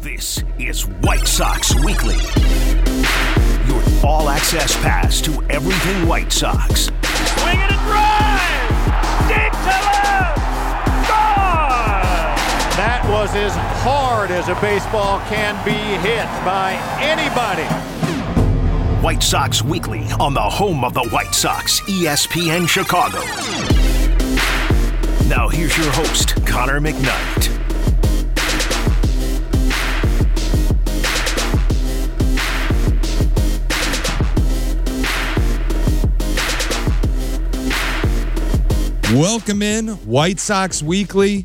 This is White Sox Weekly, your all-access pass to everything White Sox. Swing it and drive! Deep to left! Gone! That was as hard as a baseball can be hit by anybody. White Sox Weekly on the home of the White Sox, ESPN Chicago. Now here's your host, Connor McKnight. Welcome in, White Sox Weekly.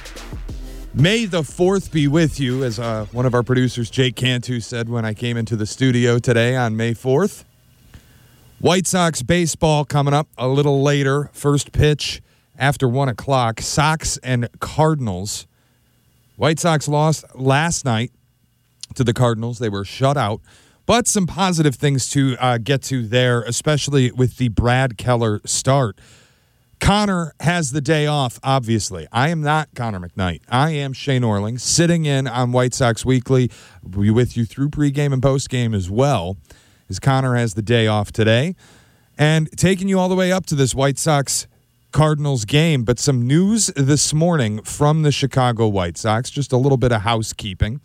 May the 4th be with you, as one of our producers, Jake Cantu, said when I came into the studio today on May 4th. White Sox baseball coming up a little later. First pitch after 1 o'clock. Sox and Cardinals. White Sox lost last night to the Cardinals. They were shut out. But some positive things to get to there, especially with the Brad Keller start. Connor has the day off, obviously. I am not Connor McKnight. I am Shane Orling, sitting in on White Sox Weekly. We'll be with you through pregame and postgame as well, as Connor has the day off today. And taking you all the way up to this White Sox-Cardinals game. But some news this morning from the Chicago White Sox, just a little bit of housekeeping.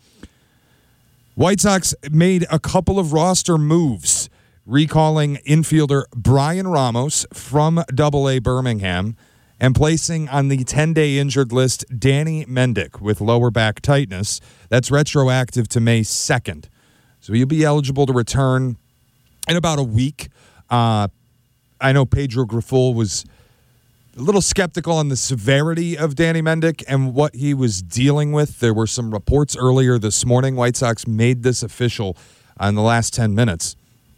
White Sox made a couple of roster moves, recalling infielder Brian Ramos from AA Birmingham and placing on the 10-day injured list Danny Mendick with lower back tightness. That's retroactive to May 2nd. So he'll be eligible to return in about a week. I know Pedro Grifol was a little skeptical on the severity of Danny Mendick and what he was dealing with. There were some reports earlier this morning. White Sox made this official in the last 10 minutes.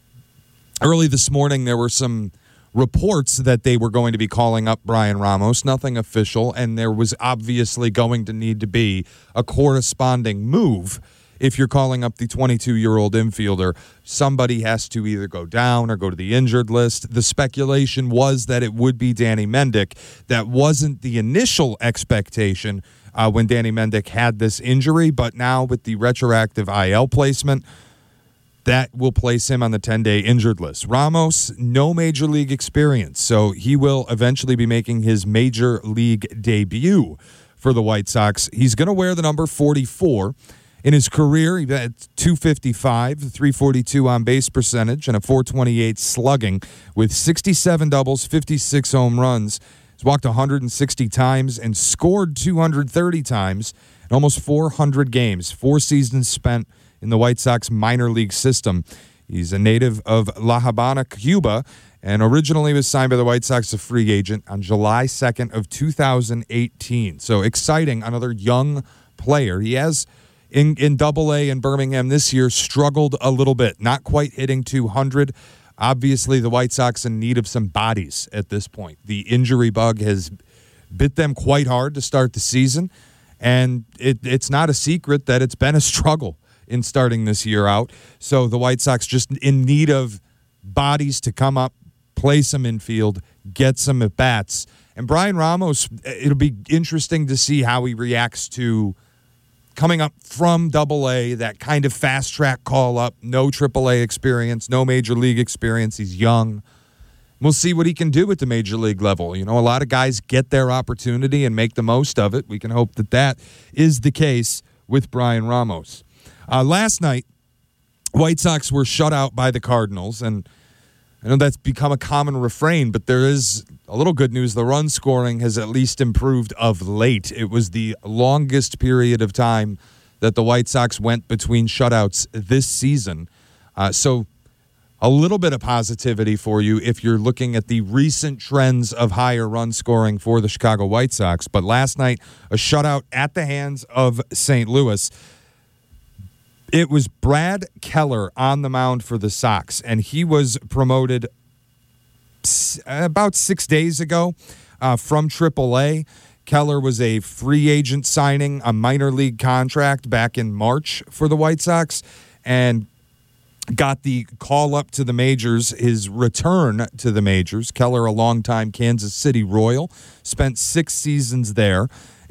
Early this morning, there were some reports that they were going to be calling up Brian Ramos, nothing official, and there was obviously going to need to be a corresponding move. If you're calling up the 22-year-old infielder, somebody has to either go down or go to the injured list. The speculation was that it would be Danny Mendick. That wasn't the initial expectation when Danny Mendick had this injury, but now with the retroactive IL placement, that will place him on the 10-day injured list. Ramos, no major league experience, so he will eventually be making his major league debut for the White Sox. He's going to wear the number 44. In his career, he had 255, 342 on-base percentage, and a 428 slugging with 67 doubles, 56 home runs. He's walked 160 times and scored 230 times in almost 400 games, 4 seasons spent in the White Sox minor league system. He's a native of La Habana, Cuba, and originally was signed by the White Sox as a free agent on July 2nd of 2018. So exciting, another young player. He has, in AA in Birmingham this year, struggled a little bit, not quite hitting 200. Obviously, the White Sox in need of some bodies at this point. The injury bug has bit them quite hard to start the season, and it's not a secret that it's been a struggle in starting this year out. So the White Sox just in need of bodies to come up, play some infield, get some at-bats. And Brian Ramos, it'll be interesting to see how he reacts to coming up from AA, that kind of fast-track call-up, no AAA experience, no major league experience. He's young. We'll see what he can do at the major league level. You know, a lot of guys get their opportunity and make the most of it. We can hope that that is the case with Brian Ramos. Last night, White Sox were shut out by the Cardinals, and I know that's become a common refrain, but there is a little good news. The run scoring has at least improved of late. It was the longest period of time that the White Sox went between shutouts this season. So a little bit of positivity for you if you're looking at the recent trends of higher run scoring for the Chicago White Sox. But last night, a shutout at the hands of St. Louis. It was Brad Keller on the mound for the Sox, and he was promoted about 6 days ago from AAA. Keller was a free agent signing, a minor league contract back in March for the White Sox, and got the call up to the majors, his return to the majors. Keller, a longtime Kansas City Royal, spent 6 seasons there.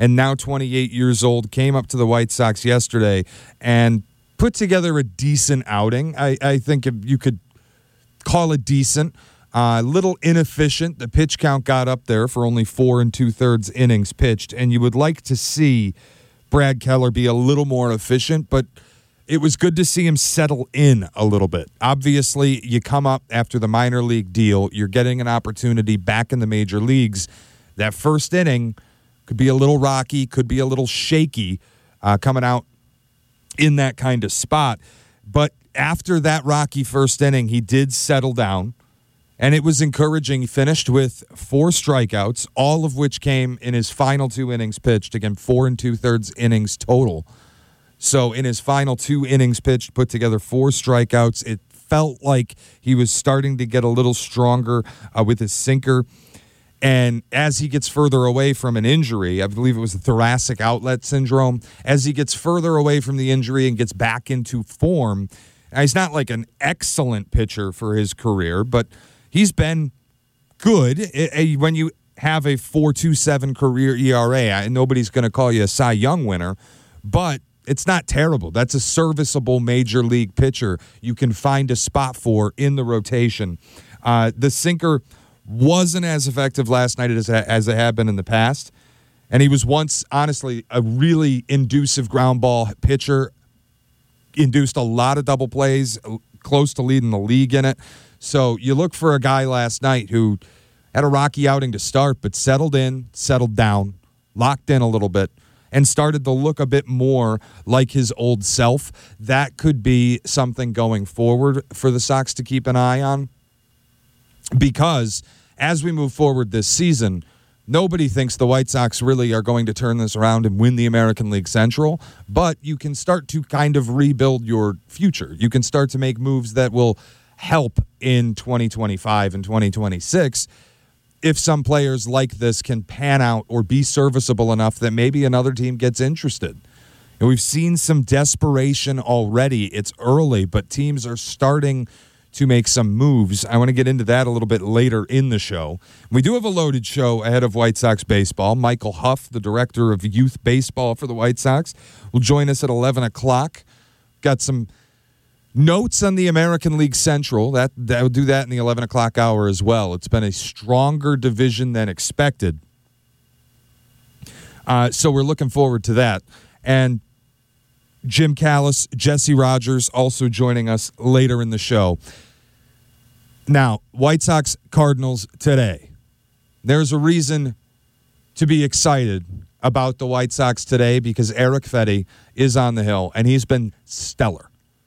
and now 28 years old, came up to the White Sox yesterday and put together a decent outing. I think if you could call it decent. A little inefficient. The pitch count got up there for only 4 2/3 innings pitched, and you would like to see Brad Keller be a little more efficient, but it was good to see him settle in a little bit. Obviously, you come up after the minor league deal, you're getting an opportunity back in the major leagues. That first inning could be a little rocky, could be a little shaky coming out in that kind of spot. But after that rocky first inning, he did settle down. And it was encouraging. He finished with 4 strikeouts, all of which came in his final 2 innings pitched. Again, 4 2/3 innings total. So in his final 2 innings pitched, put together 4 strikeouts. It felt like he was starting to get a little stronger with his sinker. And as he gets further away from an injury, I believe it was the thoracic outlet syndrome, as he gets further away from the injury and gets back into form, he's not like an excellent pitcher for his career, but he's been good. When you have a 4.27 career ERA, nobody's going to call you a Cy Young winner, but it's not terrible. That's a serviceable major league pitcher you can find a spot for in the rotation. The sinker wasn't as effective last night as it had been in the past, and he was once, honestly, a really inducive ground ball pitcher, induced a lot of double plays, close to leading the league in it. So you look for a guy last night who had a rocky outing to start, but settled in, settled down, locked in a little bit, and started to look a bit more like his old self. That could be something going forward for the Sox to keep an eye on, because as we move forward this season, nobody thinks the White Sox really are going to turn this around and win the American League Central, but you can start to kind of rebuild your future. You can start to make moves that will help in 2025 and 2026 if some players like this can pan out or be serviceable enough that maybe another team gets interested. And we've seen some desperation already. It's early, but teams are starting to make some moves. I want to get into that a little bit later in the show. We do have a loaded show ahead of White Sox baseball. Michael Huff, the director of youth baseball for the White Sox, will join us at 11 o'clock. Got some notes on the American League Central. That will do that in the 11 o'clock hour as well. It's been a stronger division than expected. So we're looking forward to that. And Jim Callis, Jesse Rogers also joining us later in the show. Now, White Sox Cardinals today. There's a reason to be excited about the White Sox today because Erick Fedde is on the hill, and he's been stellar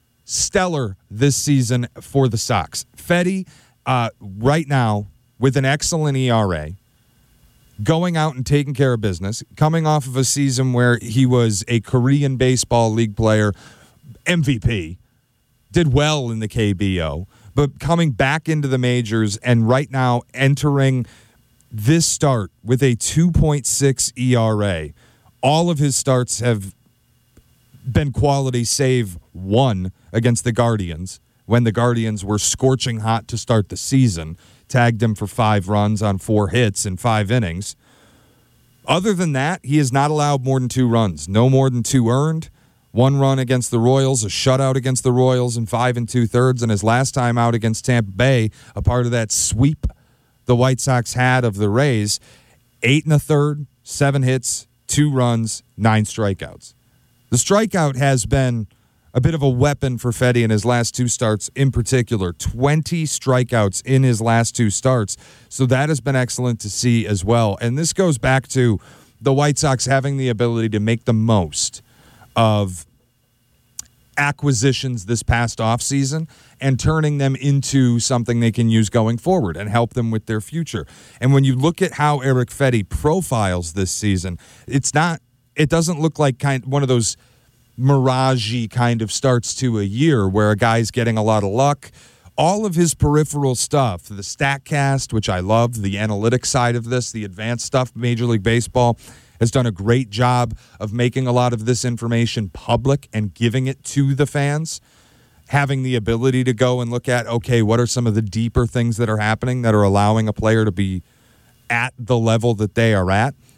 this season for the Sox. Fedde, right now, with an excellent ERA, going out and taking care of business, coming off of a season where he was a Korean Baseball League player, MVP, did well in the KBO, but coming back into the majors and right now entering this start with a 2.6 ERA. All of his starts have been quality save one against the Guardians when the Guardians were scorching hot to start the season. Tagged him for 5 runs on 4 hits in 5 innings. Other than that, he has not allowed more than 2 runs. No more than 2 earned. 1 run against the Royals, a shutout against the Royals in 5 2/3, and his last time out against Tampa Bay, a part of that sweep the White Sox had of the Rays, 8 1/3, 7 hits, 2 runs, 9 strikeouts. The strikeout has been a bit of a weapon for Fedde in his last 2 starts in particular. 20 strikeouts in his last 2 starts. So that has been excellent to see as well. And this goes back to the White Sox having the ability to make the most of acquisitions this past offseason and turning them into something they can use going forward and help them with their future. And when you look at how Erick Fedde profiles this season, it doesn't look like one of those mirage-y kind of starts to a year where a guy's getting a lot of luck. All of his peripheral stuff, the StatCast, which I love, the analytics side of this, the advanced stuff, Major League Baseball has done a great job of making a lot of this information public and giving it to the fans, having the ability to go and look at, okay, what are some of the deeper things that are happening that are allowing a player to be at the level that they are at.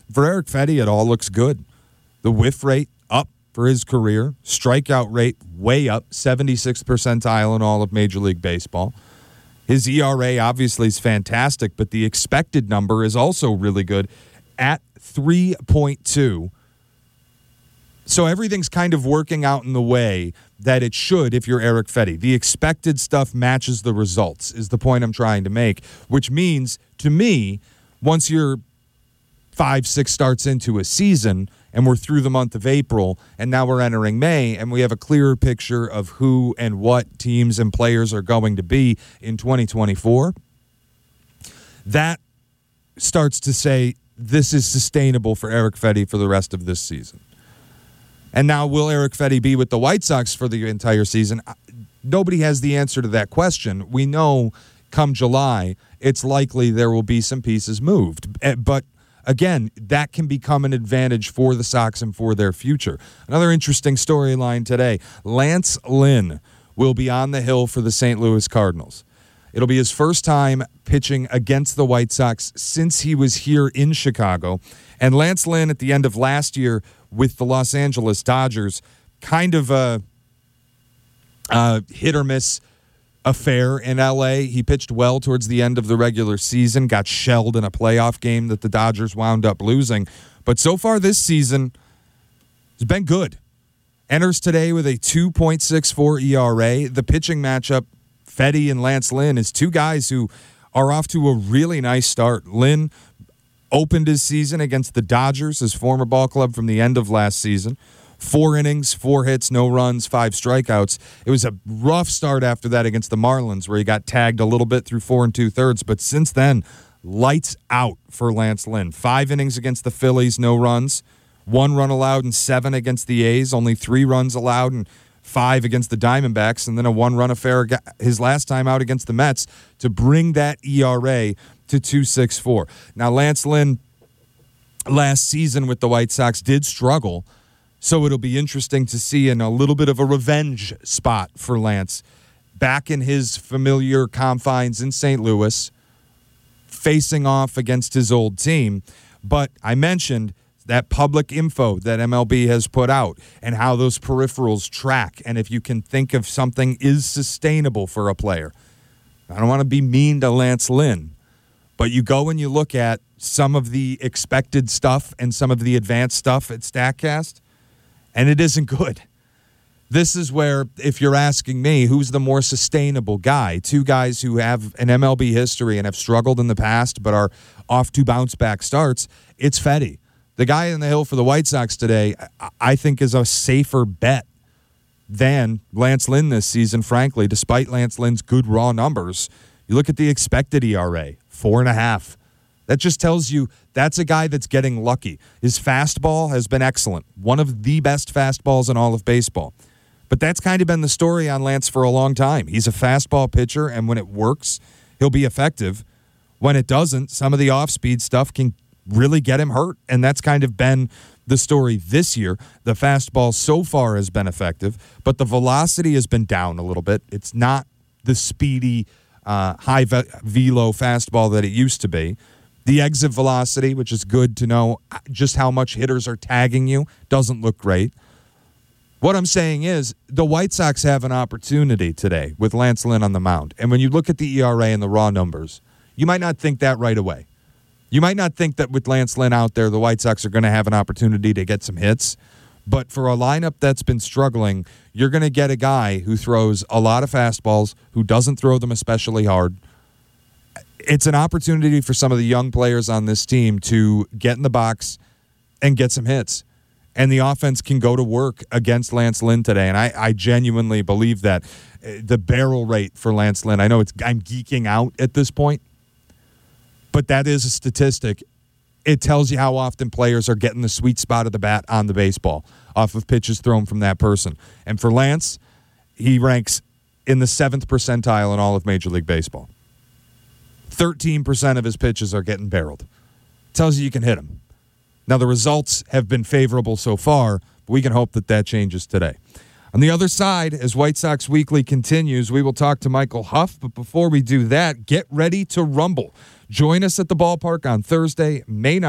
For Eric Fedde, it all looks good. The whiff rate up for his career. Strikeout rate way up, 76th percentile in all of Major League Baseball. His ERA obviously is fantastic, but the expected number is also really good at 3.2. So everything's kind of working out in the way that it should if you're Eric Fedde. The expected stuff matches the results is the point I'm trying to make, which means, to me, once you're 5-6 starts into a season and we're through the month of April and now we're entering May and we have a clearer picture of who and what teams and players are going to be in 2024, that starts to say this is sustainable for Eric Fedde for the rest of this season. And now, will Eric Fedde be with the White Sox for the entire season? Nobody has the answer to that question. We know come July, it's likely there will be some pieces moved. But again, that can become an advantage for the Sox and for their future. Another interesting storyline today. Lance Lynn will be on the hill for the St. Louis Cardinals. It'll be his first time pitching against the White Sox since he was here in Chicago. And Lance Lynn, at the end of last year with the Los Angeles Dodgers, kind of a hit or miss affair in L.A. He pitched well towards the end of the regular season, got shelled in a playoff game that the Dodgers wound up losing. But so far this season, it's been good. Enters today with a 2.64 ERA. The pitching matchup, Fedde and Lance Lynn, is two guys who are off to a really nice start. Lynn opened his season against the Dodgers, his former ball club from the end of last season. 4 innings, 4 hits, no runs, 5 strikeouts. It was a rough start after that against the Marlins, where he got tagged a little bit through 4 2/3. But since then, lights out for Lance Lynn. 5 innings against the Phillies, no runs. 1 run allowed and 7 against the A's. Only 3 runs allowed and 5 against the Diamondbacks, and then a 1-run affair his last time out against the Mets to bring that ERA to 2.64. Now, Lance Lynn last season with the White Sox did struggle, so it'll be interesting to see in a little bit of a revenge spot for Lance back in his familiar confines in St. Louis, facing off against his old team. But I mentioned that public info that MLB has put out and how those peripherals track, and if you can think of something is sustainable for a player. I don't want to be mean to Lance Lynn, but you go and you look at some of the expected stuff and some of the advanced stuff at StatCast, and it isn't good. This is where, if you're asking me, who's the more sustainable guy? 2 guys who have an MLB history and have struggled in the past but are off to bounce-back starts, it's Fedde. The guy on the hill for the White Sox today, I think, is a safer bet than Lance Lynn this season, frankly, despite Lance Lynn's good raw numbers. You look at the expected ERA, 4.5. That just tells you that's a guy that's getting lucky. His fastball has been excellent, one of the best fastballs in all of baseball. But that's kind of been the story on Lance for a long time. He's a fastball pitcher, and when it works, he'll be effective. When it doesn't, some of the off-speed stuff can really get him hurt, and that's kind of been the story this year. The fastball so far has been effective, but the velocity has been down a little bit. It's not the speedy, high velo fastball that it used to be. The exit velocity, which is good to know just how much hitters are tagging you, doesn't look great. What I'm saying is the White Sox have an opportunity today with Lance Lynn on the mound. And when you look at the ERA and the raw numbers, you might not think that right away. You might not think that with Lance Lynn out there, the White Sox are going to have an opportunity to get some hits. But for a lineup that's been struggling, you're going to get a guy who throws a lot of fastballs, who doesn't throw them especially hard. It's an opportunity for some of the young players on this team to get in the box and get some hits. And the offense can go to work against Lance Lynn today. And I genuinely believe that. The barrel rate for Lance Lynn, I know I'm geeking out at this point, but that is a statistic. It tells you how often players are getting the sweet spot of the bat on the baseball off of pitches thrown from that person. And for Lance, he ranks in the 7th percentile in all of Major League Baseball. 13% of his pitches are getting barreled. Tells you can hit them. Now, the results have been favorable so far, but we can hope that changes today. On the other side, as White Sox Weekly continues, we will talk to Michael Huff. But before we do that, get ready to rumble. Join us at the ballpark on Thursday, May 9th,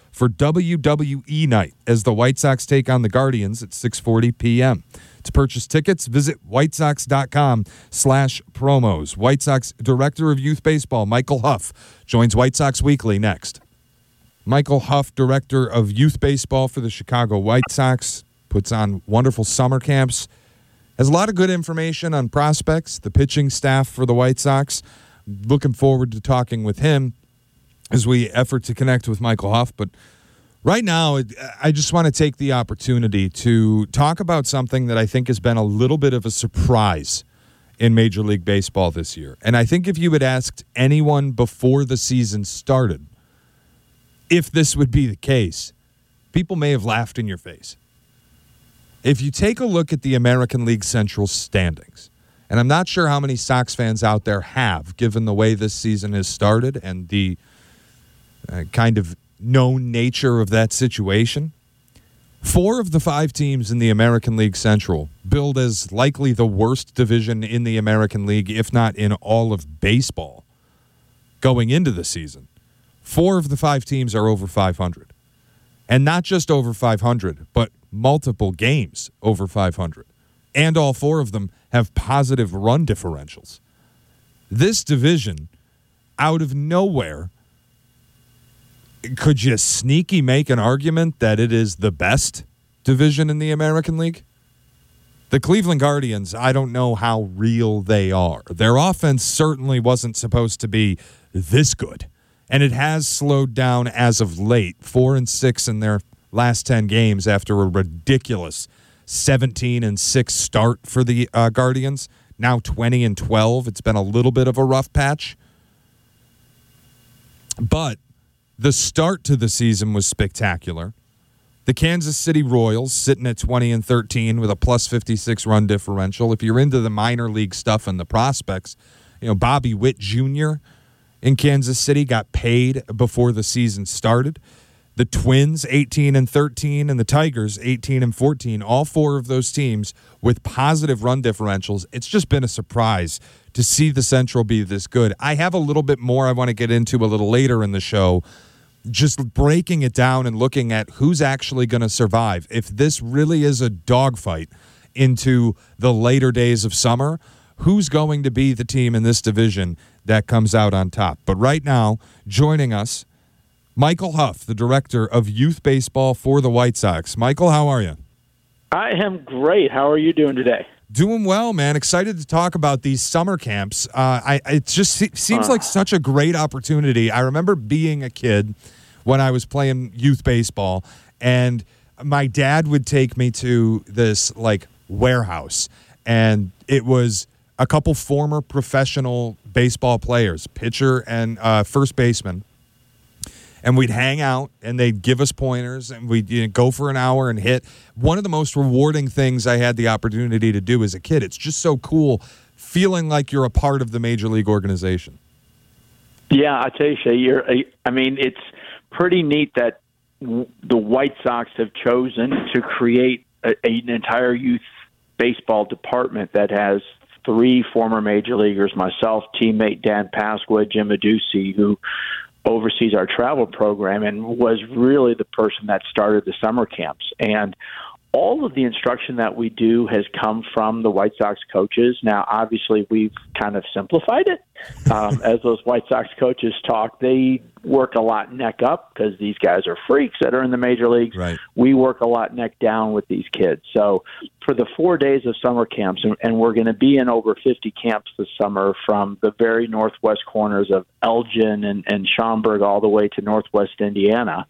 for WWE Night as the White Sox take on the Guardians at 6:40 p.m. To purchase tickets, visit whitesox.com/promos. White Sox Director of Youth Baseball, Michael Huff, joins White Sox Weekly next. Michael Huff, Director of Youth Baseball for the Chicago White Sox, puts on wonderful summer camps, has a lot of good information on prospects, the pitching staff for the White Sox. Looking forward to talking with him as we effort to connect with Michael Huff. But right now, I just want to take the opportunity to talk about something that I think has been a little bit of a surprise in Major League Baseball this year. And I think if you had asked anyone before the season started if this would be the case, people may have laughed in your face. If you take a look at the American League Central standings, and I'm not sure how many Sox fans out there have, given the way this season has started and the kind of known nature of that situation, 4 of the 5 teams in the American League Central, billed as likely the worst division in the American League, if not in all of baseball, going into the season. 4 of the 5 teams are over 500. And not just over 500, but multiple games over 500. And all 4 of them have positive run differentials. This division, out of nowhere, could you sneaky make an argument that it is the best division in the American League? The Cleveland Guardians, I don't know how real they are. Their offense certainly wasn't supposed to be this good. And it has slowed down as of late, 4-6 in their last 10 games after a ridiculous 17-6 start for the Guardians. Now 20-12. It's been a little bit of a rough patch. But the start to the season was spectacular. The Kansas City Royals sitting at 20-13 with a plus 56 run differential. If you're into the minor league stuff and the prospects, Bobby Witt Jr. in Kansas City got paid before the season started. The Twins, 18-13, and the Tigers, 18-14. All 4 of those teams with positive run differentials. It's just been a surprise to see the Central be this good. I have a little bit more I want to get into a little later in the show, just breaking it down and looking at who's actually going to survive. If this really is a dogfight into the later days of summer, who's going to be the team in this division that comes out on top? But right now, joining us, Michael Huff, the Director of Youth Baseball for the White Sox. Michael, how are you? I am great. How are you doing today? Doing well, man. Excited to talk about these summer camps. It just seems like such a great opportunity. I remember being a kid when I was playing youth baseball, and my dad would take me to this warehouse, and it was a couple former professional baseball players, pitcher and first baseman. And we'd hang out, and they'd give us pointers, and we'd go for an hour and hit. One of the most rewarding things I had the opportunity to do as a kid. It's just so cool feeling like you're a part of the major league organization. Yeah, I tell you, Shay, it's pretty neat that the White Sox have chosen to create an entire youth baseball department that has 3 former major leaguers, myself, teammate Dan Pasqua, Jim Adduci, who oversees our travel program and was really the person that started the summer camps. And all of the instruction that we do has come from the White Sox coaches. Now, obviously, we've kind of simplified it. As those White Sox coaches talk, they work a lot neck up because these guys are freaks that are in the major leagues. Right. We work a lot neck down with these kids. So for the 4 days of summer camps, and we're going to be in over 50 camps this summer from the very northwest corners of Elgin and Schaumburg all the way to northwest Indiana,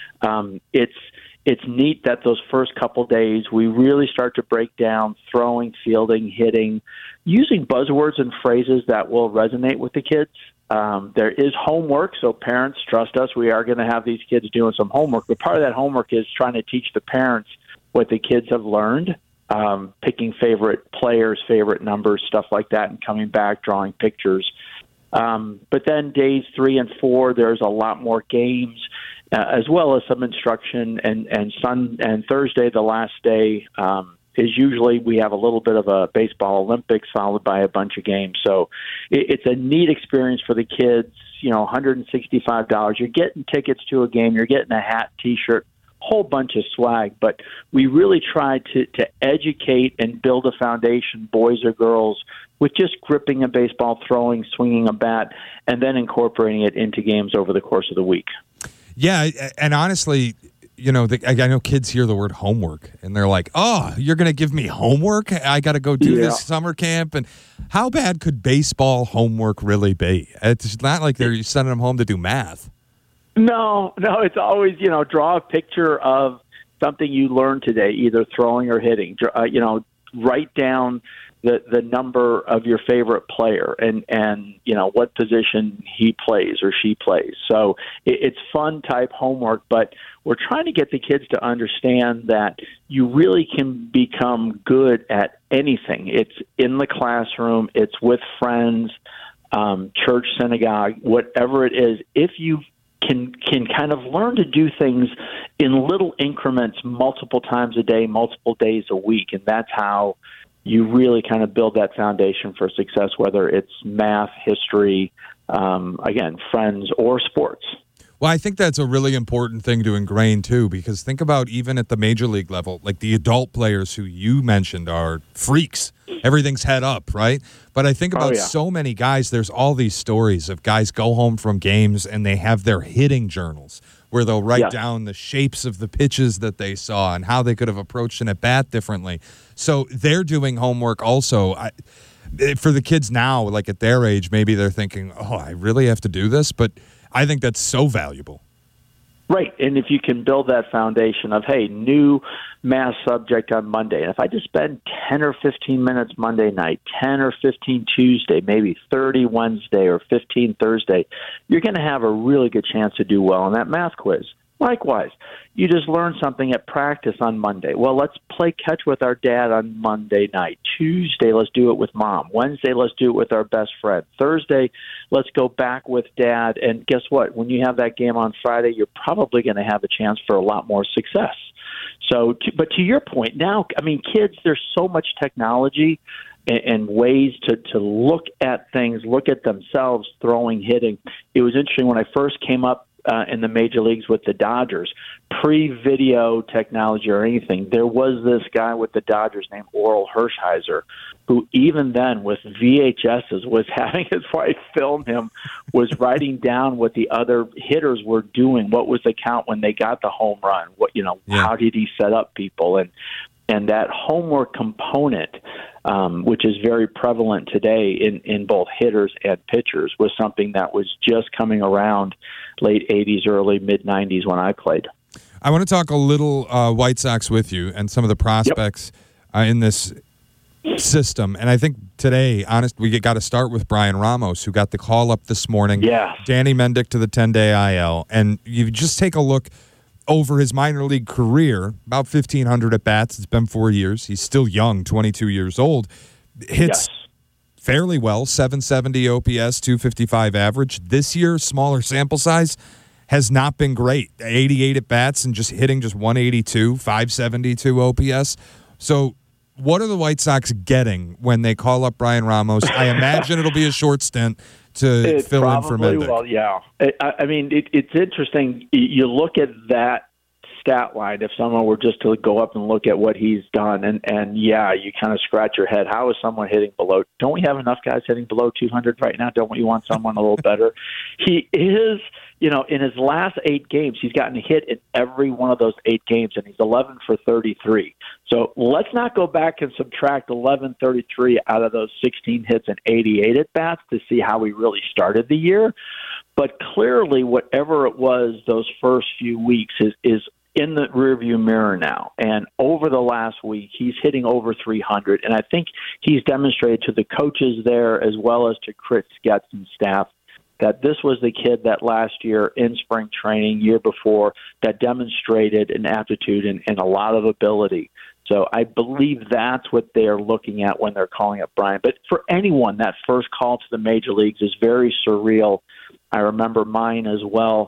it's neat that those first couple days we really start to break down throwing, fielding, hitting, using buzzwords and phrases that will resonate with the kids. There is homework, so parents, trust us, we are going to have these kids doing some homework. But part of that homework is trying to teach the parents what the kids have learned, picking favorite players, favorite numbers, stuff like that, and coming back, drawing pictures. But then days 3 and 4, there's a lot more games, as well as some instruction. And Thursday, the last day, is usually we have a little bit of a baseball Olympics followed by a bunch of games. So it's a neat experience for the kids. $165. You're getting tickets to a game. You're getting a hat, T-shirt, whole bunch of swag. But we really try to educate and build a foundation, boys or girls, with just gripping a baseball, throwing, swinging a bat, and then incorporating it into games over the course of the week. Yeah, and honestly, I know kids hear the word homework, and they're like, oh, you're going to give me homework? I got to go do this summer camp? And how bad could baseball homework really be? It's not like they're sending them home to do math. No, it's always, draw a picture of something you learned today, either throwing or hitting. Write down the number of your favorite player and what position he plays or she plays. So it's fun type homework, but we're trying to get the kids to understand that you really can become good at anything. It's in the classroom, it's with friends, church, synagogue, whatever it is. If you can kind of learn to do things in little increments multiple times a day, multiple days a week, and that's how you really kind of build that foundation for success, whether it's math, history, again, friends, or sports. Well, I think that's a really important thing to ingrain, too, because think about even at the major league level, like the adult players who you mentioned are freaks. Everything's head up, right? But I think about so many guys, there's all these stories of guys go home from games and they have their hitting journals where they'll write down the shapes of the pitches that they saw and how they could have approached an at-bat differently. So they're doing homework also. For the kids now, like at their age, maybe they're thinking, oh, I really have to do this? But I think that's so valuable. Right, and if you can build that foundation of, hey, new math subject on Monday, and if I just spend 10 or 15 minutes Monday night, 10 or 15 Tuesday, maybe 30 Wednesday or 15 Thursday, you're going to have a really good chance to do well on that math quiz. Likewise, you just learned something at practice on Monday. Well, let's play catch with our dad on Monday night. Tuesday, let's do it with mom. Wednesday, let's do it with our best friend. Thursday, let's go back with dad. And guess what? When you have that game on Friday, you're probably going to have a chance for a lot more success. So, but to your point, now, I mean, kids, there's so much technology and ways to look at things, look at themselves, throwing, hitting. It was interesting when I first came up in the major leagues with the Dodgers, pre-video technology or anything, there was this guy with the Dodgers named Oral Hershiser, who even then with VHSs was having his wife film him, was writing down what the other hitters were doing, what was the count when they got the home run, how did he set up people, and that homework component, which is very prevalent today in both hitters and pitchers, was something that was just coming around late 80s, early mid-90s when I played. I want to talk a little White Sox with you and some of the prospects in this system. And I think today, we got to start with Brian Ramos, who got the call up this morning. Yeah. Danny Mendick to the 10-day IL. And you just take a look over his minor league career, about 1,500 at-bats. It's been 4 years. He's still young, 22 years old. Hits fairly well, 770 OPS, 255 average. This year, smaller sample size, has not been great. 88 at-bats and just hitting just 182, 572 OPS. So what are the White Sox getting when they call up Brian Ramos? I imagine it'll be a short stint to fill in for Mendick. Well, yeah. I mean, it's interesting. You look at that stat line, if someone were just to go up and look at what he's done, and you kind of scratch your head. How is someone hitting below? Don't we have enough guys hitting below 200 right now? Don't we want someone a little better? He is, in his last 8 games, he's gotten a hit in every one of those 8 games, and he's 11 for 33. So let's not go back and subtract 11-33 out of those 16 hits and 88 at-bats to see how he really started the year. But clearly, whatever it was those first few weeks is in the rearview mirror now. And over the last week, he's hitting over 300. And I think he's demonstrated to the coaches there as well as to Chris Getz's staff that this was the kid that last year in spring training, year before, that demonstrated an aptitude and a lot of ability. So I believe that's what they're looking at when they're calling up Brian. But for anyone, that first call to the major leagues is very surreal. I remember mine as well.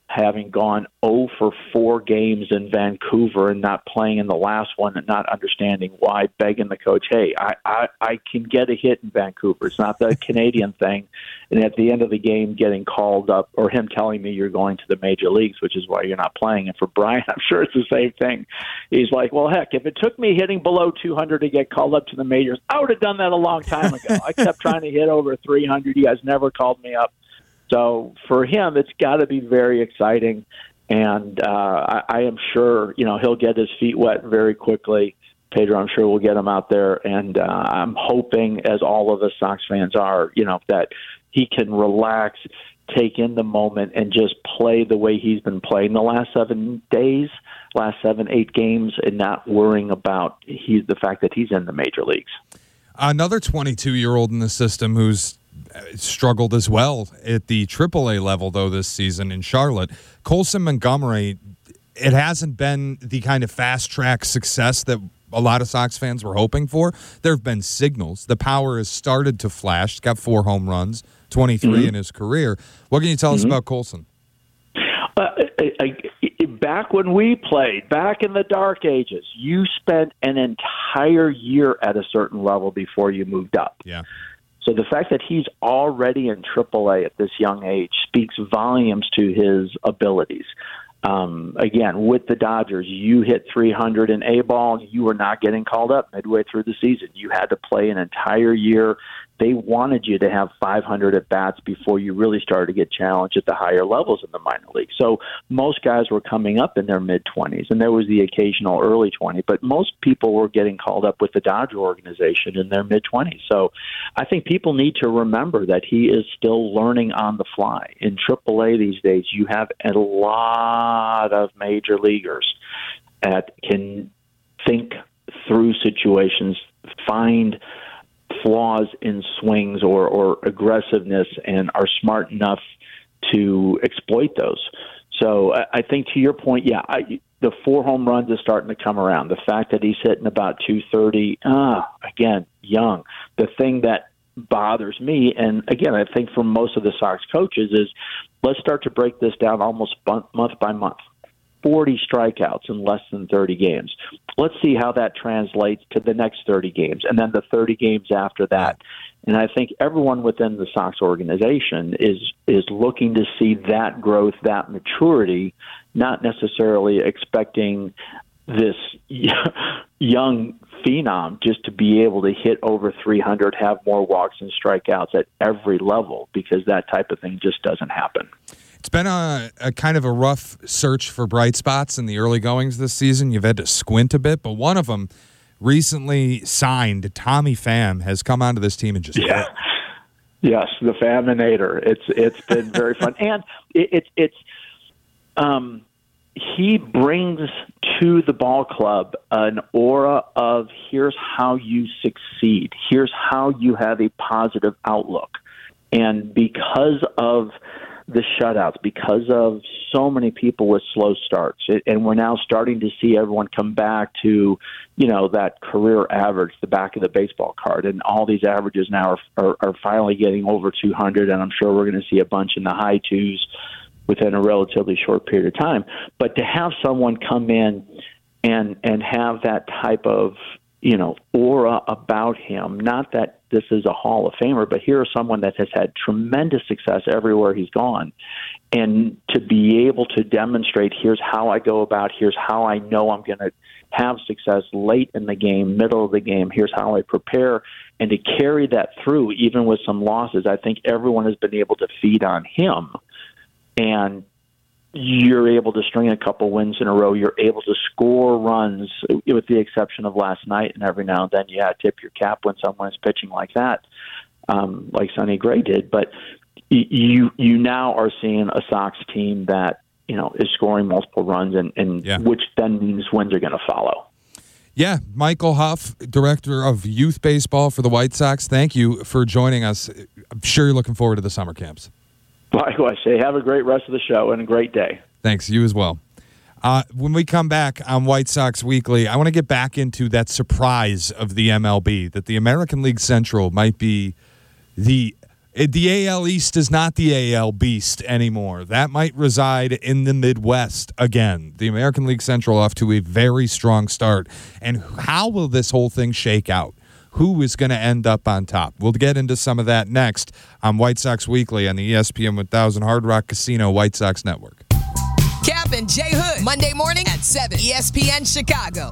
having gone 0 for 4 games in Vancouver and not playing in the last one and not understanding why, begging the coach, hey, I can get a hit in Vancouver. It's not the Canadian thing. And at the end of the game getting called up, or him telling me you're going to the major leagues, which is why you're not playing. And for Brian, I'm sure it's the same thing. He's like, well, heck, if it took me hitting below 200 to get called up to the majors, I would have done that a long time ago. I kept trying to hit over 300. You guys never called me up. So for him, it's got to be very exciting, and I am sure he'll get his feet wet very quickly. Pedro, I'm sure we'll get him out there, and I'm hoping, as all of us Sox fans are, that he can relax, take in the moment, and just play the way he's been playing the last 7 days, last 7-8 games, and not worrying about the fact that he's in the major leagues. Another 22-year-old in the system who's struggled as well at the AAA level, though, this season in Charlotte. Colson Montgomery, it hasn't been the kind of fast-track success that a lot of Sox fans were hoping for. There have been signals. The power has started to flash. He's got 4 home runs, 23 in his career. What can you tell us about Colson? Back when we played, back in the dark ages, you spent an entire year at a certain level before you moved up. Yeah. So the fact that he's already in AAA at this young age speaks volumes to his abilities. Again, with the Dodgers, you hit 300 in A-ball. You were not getting called up midway through the season. You had to play an entire year. They wanted you to have 500 at-bats before you really started to get challenged at the higher levels in the minor league. So most guys were coming up in their mid-20s, and there was the occasional early 20, but most people were getting called up with the Dodger organization in their mid-20s. So I think people need to remember that he is still learning on the fly. In AAA these days, you have a lot of major leaguers that can think through situations, find flaws in swings or aggressiveness, and are smart enough to exploit those. So I think, to your point, the 4 home runs is starting to come around. The fact that he's hitting about 230, again, young. The thing that bothers me, and again, I think for most of the Sox coaches, is let's start to break this down almost month by month. 40 strikeouts in less than 30 games. Let's see how that translates to the next 30 games and then the 30 games after that. And I think everyone within the Sox organization is looking to see that growth, that maturity, not necessarily expecting this young phenom just to be able to hit over 300, have more walks and strikeouts at every level, because that type of thing just doesn't happen. It's been a kind of a rough search for bright spots in the early goings this season. You've had to squint a bit, but one of them, recently signed, Tommy Pham, has come onto this team and just hit. Yes, the Phaminator. It's been very fun, and he brings to the ball club an aura of here's how you succeed, here's how you have a positive outlook, and because of the shutouts, because of so many people with slow starts, and we're now starting to see everyone come back to, that career average, the back of the baseball card, and all these averages now are finally getting over 200, and I'm sure we're going to see a bunch in the high 2s within a relatively short period of time. But to have someone come in and have that type of aura about him, not that this is a Hall of Famer, but here's someone that has had tremendous success everywhere he's gone. And to be able to demonstrate, here's how I go about, here's how I know I'm going to have success late in the game, middle of the game, here's how I prepare, and to carry that through, even with some losses, I think everyone has been able to feed on him. And you're able to string a couple wins in a row. You're able to score runs, with the exception of last night. And every now and then you tip your cap when someone is pitching like that, like Sonny Gray did. But you now are seeing a Sox team that, is scoring multiple runs, and which then means wins are going to follow. Yeah, Michael Huff, Director of Youth Baseball for the White Sox, thank you for joining us. I'm sure you're looking forward to the summer camps. Likewise. Hey, have a great rest of the show and a great day. Thanks. You as well. When we come back on White Sox Weekly, I want to get back into that surprise of the MLB, that the American League Central might be The AL East is not the AL Beast anymore. That might reside in the Midwest again. The American League Central off to a very strong start. And how will this whole thing shake out? Who is going to end up on top? We'll get into some of that next on White Sox Weekly on the ESPN 1000 Hard Rock Casino White Sox Network. Cap and Jay Hood, Monday morning at 7, ESPN Chicago.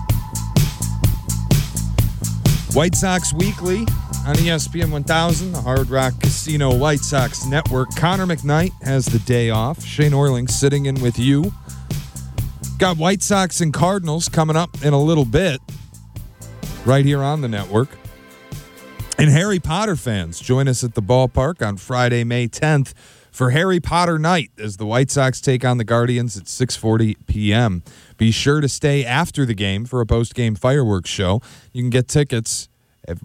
White Sox Weekly on ESPN 1000, the Hard Rock Casino White Sox Network. Connor McKnight has the day off. Shane Orling sitting in with you. Got White Sox and Cardinals coming up in a little bit right here on the network. And Harry Potter fans, join us at the ballpark on Friday, May 10th for Harry Potter night as the White Sox take on the Guardians at 6:40 p.m. Be sure to stay after the game for a post-game fireworks show. You can get tickets at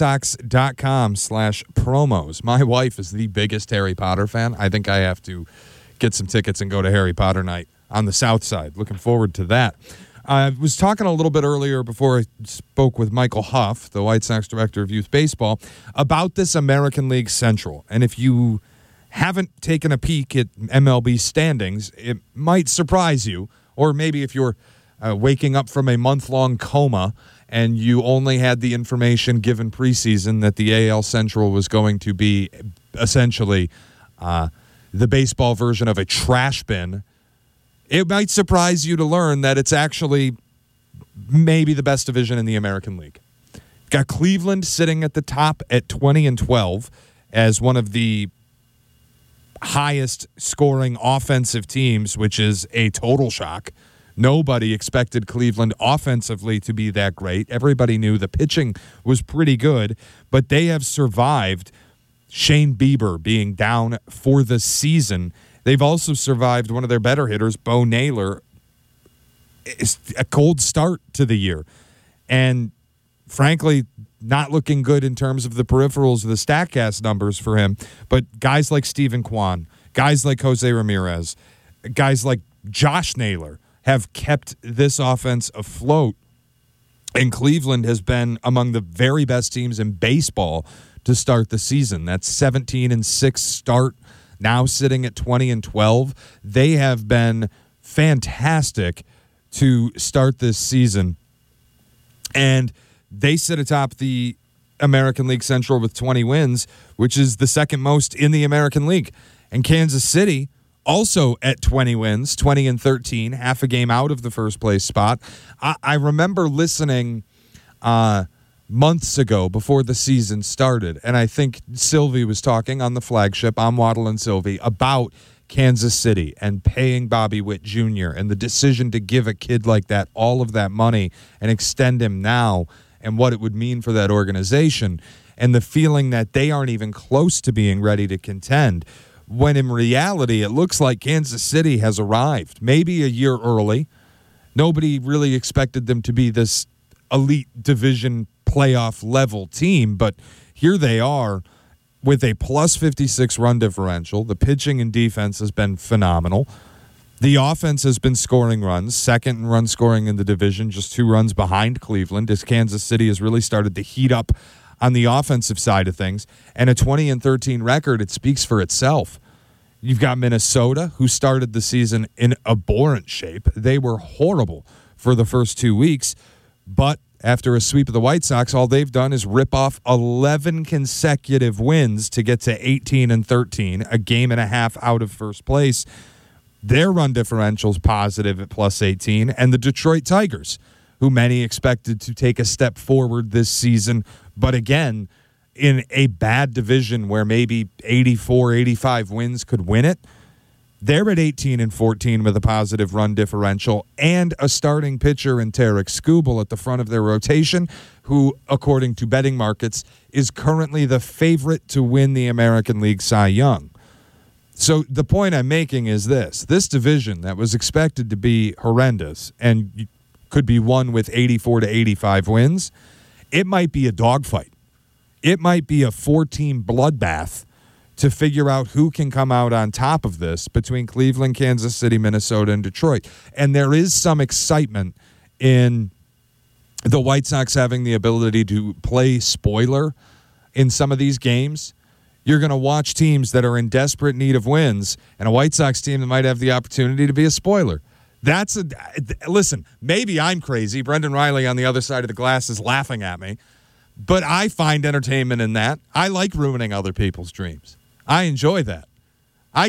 whitesox.com/promos. My wife is the biggest Harry Potter fan. I think I have to get some tickets and go to Harry Potter night on the South Side. Looking forward to that. I was talking a little bit earlier before I spoke with Michael Huff, the White Sox Director of Youth Baseball, about this American League Central. And if you haven't taken a peek at MLB standings, it might surprise you. Or maybe if you're waking up from a month-long coma and you only had the information given preseason that the AL Central was going to be essentially the baseball version of a trash bin, it might surprise you to learn that it's actually maybe the best division in the American League. Got Cleveland sitting at the top at 20-12 as one of the highest scoring offensive teams, which is a total shock. Nobody expected Cleveland offensively to be that great. Everybody knew the pitching was pretty good, but they have survived Shane Bieber being down for the season. They've also survived one of their better hitters, Bo Naylor. It's a cold start to the year. And frankly, not looking good in terms of the peripherals of the StatCast numbers for him. But guys like Steven Kwan, guys like Jose Ramirez, guys like Josh Naylor have kept this offense afloat. And Cleveland has been among the very best teams in baseball to start the season. That's 17-6 start. Now sitting at 20-12. They have been fantastic to start this season. And they sit atop the American League Central with 20 wins, which is the second most in the American League. And Kansas City also at 20 wins, 20-13, half a game out of the first place spot. I remember listening months ago before the season started, and I think Sylvie was talking on the flagship, on Waddle and Sylvie, about Kansas City and paying Bobby Witt Jr. and the decision to give a kid like that all of that money and extend him now and what it would mean for that organization, and the feeling that they aren't even close to being ready to contend, when in reality it looks like Kansas City has arrived, maybe a year early. Nobody really expected them to be this elite division playoff level team, but here they are with a plus 56 run differential. The pitching and defense has been phenomenal. The offense has been scoring runs, second in run scoring in the division, just 2 runs behind Cleveland, as Kansas City has really started to heat up on the offensive side of things. And a 20-13 record, it speaks for itself. You've got Minnesota, who started the season in abhorrent shape. They were horrible for the first 2 weeks, but after a sweep of the White Sox, all they've done is rip off 11 consecutive wins to get to 18-13, a game and a half out of first place. Their run differential's positive at plus 18. And the Detroit Tigers, who many expected to take a step forward this season, but again, in a bad division where maybe 84, 85 wins could win it, they're at 18-14 with a positive run differential and a starting pitcher in Tarek Skubal at the front of their rotation, who, according to betting markets, is currently the favorite to win the American League Cy Young. So the point I'm making is this division that was expected to be horrendous and could be won with 84 to 85 wins, it might be a dogfight. It might be a 4-team bloodbath to figure out who can come out on top of this between Cleveland, Kansas City, Minnesota, and Detroit. And there is some excitement in the White Sox having the ability to play spoiler in some of these games. You're going to watch teams that are in desperate need of wins and a White Sox team that might have the opportunity to be a spoiler. Listen, maybe I'm crazy. Brendan Riley on the other side of the glass is laughing at me. But I find entertainment in that. I like ruining other people's dreams. I enjoy that. I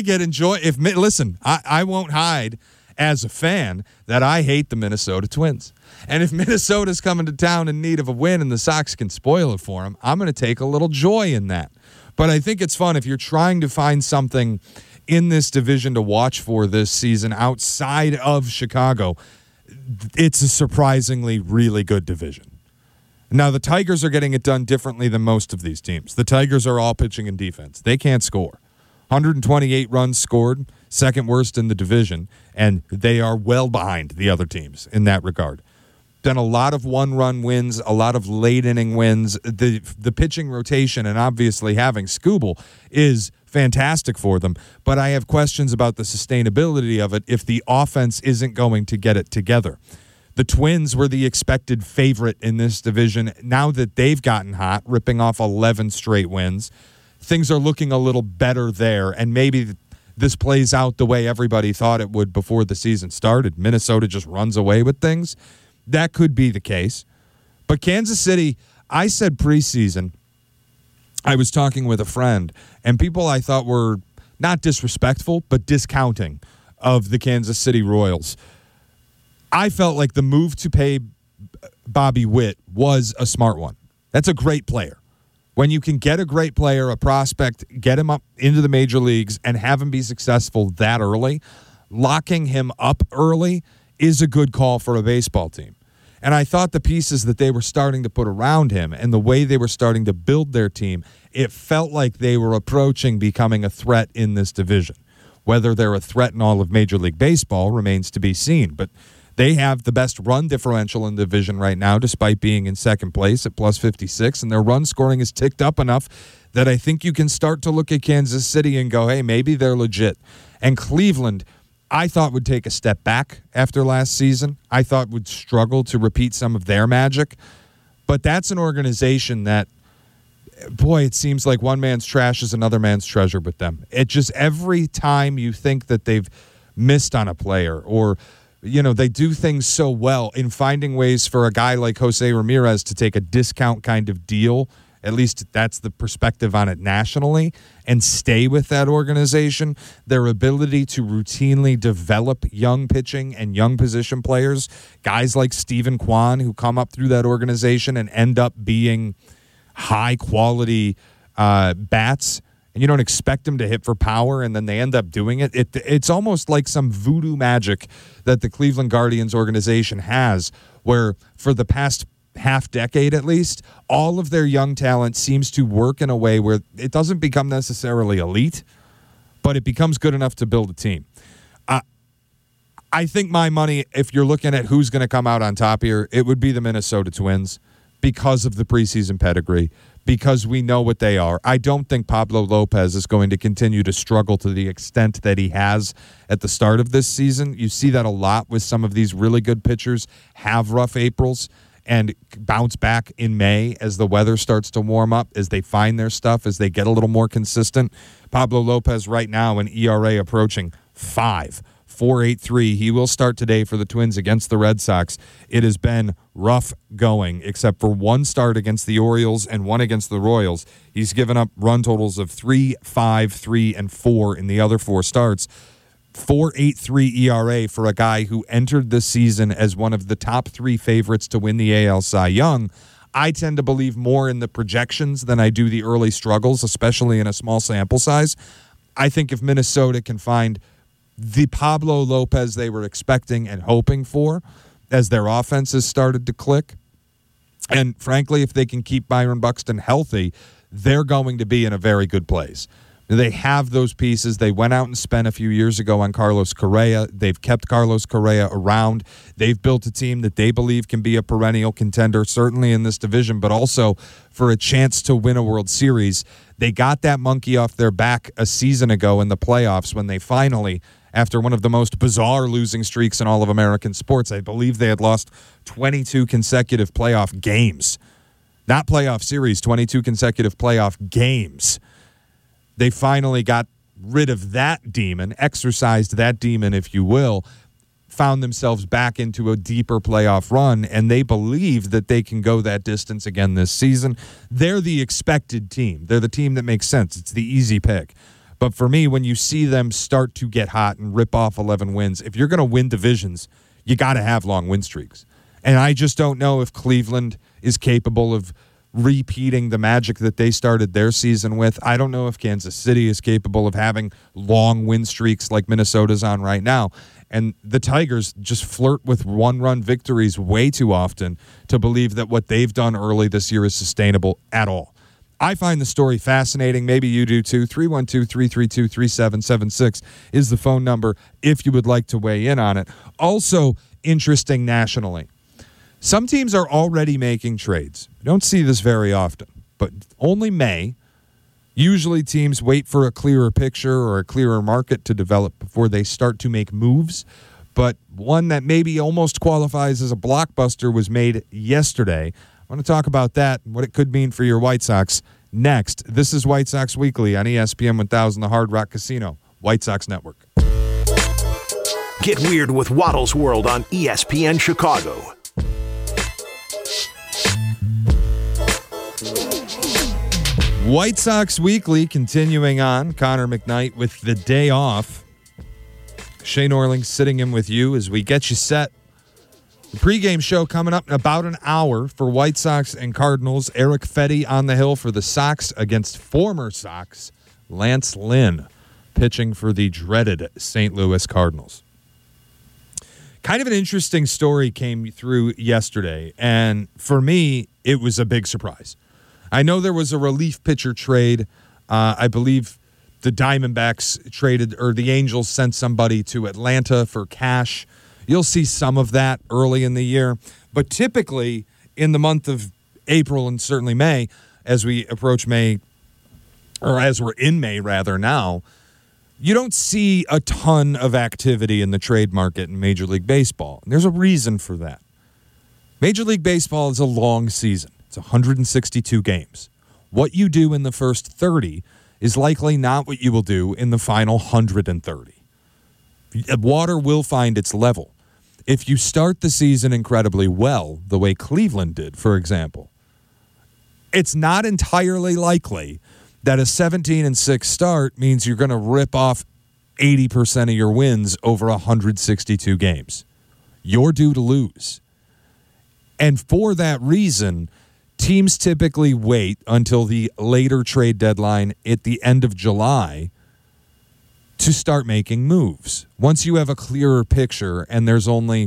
won't hide as a fan that I hate the Minnesota Twins. And if Minnesota's coming to town in need of a win and the Sox can spoil it for them, I'm going to take a little joy in that. But I think it's fun if you're trying to find something in this division to watch for this season outside of Chicago. It's a surprisingly really good division. Now, the Tigers are getting it done differently than most of these teams. The Tigers are all pitching and defense. They can't score. 128 runs scored, second worst in the division, and they are well behind the other teams in that regard. Done a lot of one-run wins, a lot of late-inning wins. The pitching rotation and obviously having Skubal is fantastic for them, but I have questions about the sustainability of it if the offense isn't going to get it together. The Twins were the expected favorite in this division. Now that they've gotten hot, ripping off 11 straight wins, things are looking a little better there, and maybe this plays out the way everybody thought it would before the season started. Minnesota just runs away with things. That could be the case. But Kansas City, I said preseason, I was talking with a friend, and people I thought were not disrespectful, but discounting of the Kansas City Royals. I felt like the move to pay Bobby Witt was a smart one. That's a great player. When you can get a great player, a prospect, get him up into the major leagues and have him be successful that early, locking him up early is a good call for a baseball team. And I thought the pieces that they were starting to put around him and the way they were starting to build their team, it felt like they were approaching becoming a threat in this division. Whether they're a threat in all of Major League Baseball remains to be seen, but they have the best run differential in the division right now, despite being in second place at plus 56, and their run scoring is ticked up enough that I think you can start to look at Kansas City and go, hey, maybe they're legit. And Cleveland, I thought would take a step back after last season. I thought would struggle to repeat some of their magic. But that's an organization that, boy, it seems like one man's trash is another man's treasure with them. It just, every time you think that they've missed on a player or, you know, they do things so well in finding ways for a guy like Jose Ramirez to take a discount kind of deal, at least that's the perspective on it nationally, and stay with that organization. Their ability to routinely develop young pitching and young position players, guys like Stephen Kwan who come up through that organization and end up being high-quality bats, and you don't expect them to hit for power, and then they end up doing it. It's almost like some voodoo magic that the Cleveland Guardians organization has, where for the past half decade at least, all of their young talent seems to work in a way where it doesn't become necessarily elite, but it becomes good enough to build a team. I think my money, if you're looking at who's going to come out on top here, it would be the Minnesota Twins because of the preseason pedigree, because we know what they are. I don't think Pablo Lopez is going to continue to struggle to the extent that he has at the start of this season. You see that a lot with some of these really good pitchers have rough Aprils and bounce back in May as the weather starts to warm up, as they find their stuff, as they get a little more consistent. Pablo Lopez right now, an ERA approaching 5.483. He will start today for the Twins against the Red Sox. It has been rough going, except for one start against the Orioles and one against the Royals. He's given up run totals of 3, 5, 3, and 4 in the other 4 starts. 4.83 ERA for a guy who entered this season as one of the top 3 favorites to win the AL Cy Young. I tend to believe more in the projections than I do the early struggles, especially in a small sample size. I think if Minnesota can find the Pablo Lopez they were expecting and hoping for as their offense has started to click, and frankly, if they can keep Byron Buxton healthy, they're going to be in a very good place. They have those pieces. They went out and spent a few years ago on Carlos Correa. They've kept Carlos Correa around. They've built a team that they believe can be a perennial contender, certainly in this division, but also for a chance to win a World Series. They got that monkey off their back a season ago in the playoffs when they finally, after one of the most bizarre losing streaks in all of American sports, I believe they had lost 22 consecutive playoff games. Not playoff series, 22 consecutive playoff games. They finally got rid of that demon, exorcised that demon, if you will, found themselves back into a deeper playoff run, and they believe that they can go that distance again this season. They're the expected team. They're the team that makes sense. It's the easy pick. But for me, when you see them start to get hot and rip off 11 wins, if you're going to win divisions, you got to have long win streaks. And I just don't know if Cleveland is capable of repeating the magic that they started their season with. I don't know if Kansas City is capable of having long win streaks like Minnesota's on right now. And the Tigers just flirt with one-run victories way too often to believe that what they've done early this year is sustainable at all. I find the story fascinating. Maybe you do too. 312-332-3776 is the phone number if you would like to weigh in on it. Also interesting nationally. Some teams are already making trades. You don't see this very often, but only May. Usually teams wait for a clearer picture or a clearer market to develop before they start to make moves. But one that maybe almost qualifies as a blockbuster was made yesterday. I want to talk about that and what it could mean for your White Sox next. This is White Sox Weekly on ESPN 1000, the Hard Rock Casino, White Sox Network. Get weird with Waddle's World on ESPN Chicago. White Sox Weekly continuing on. Connor McKnight with the day off. Shane Orling sitting in with you as we get you set. The pregame show coming up in about an hour for White Sox and Cardinals. Eric Fetty on the hill for the Sox against former Sox Lance Lynn, pitching for the dreaded St. Louis Cardinals. Kind of an interesting story came through yesterday, and for me, it was a big surprise. I know there was a relief pitcher trade. I believe the Diamondbacks traded, or the Angels sent somebody to Atlanta for cash. You'll see some of that early in the year. But typically, in the month of April and certainly May, as we approach May, or as we're in May rather now, you don't see a ton of activity in the trade market in Major League Baseball. And there's a reason for that. Major League Baseball is a long season. It's 162 games. What you do in the first 30 is likely not what you will do in the final 130. Water will find its level. If you start the season incredibly well, the way Cleveland did, for example, it's not entirely likely that a 17-6 start means you're going to rip off 80% of your wins over 162 games. You're due to lose. And for that reason, teams typically wait until the later trade deadline at the end of July to start making moves. Once you have a clearer picture and there's only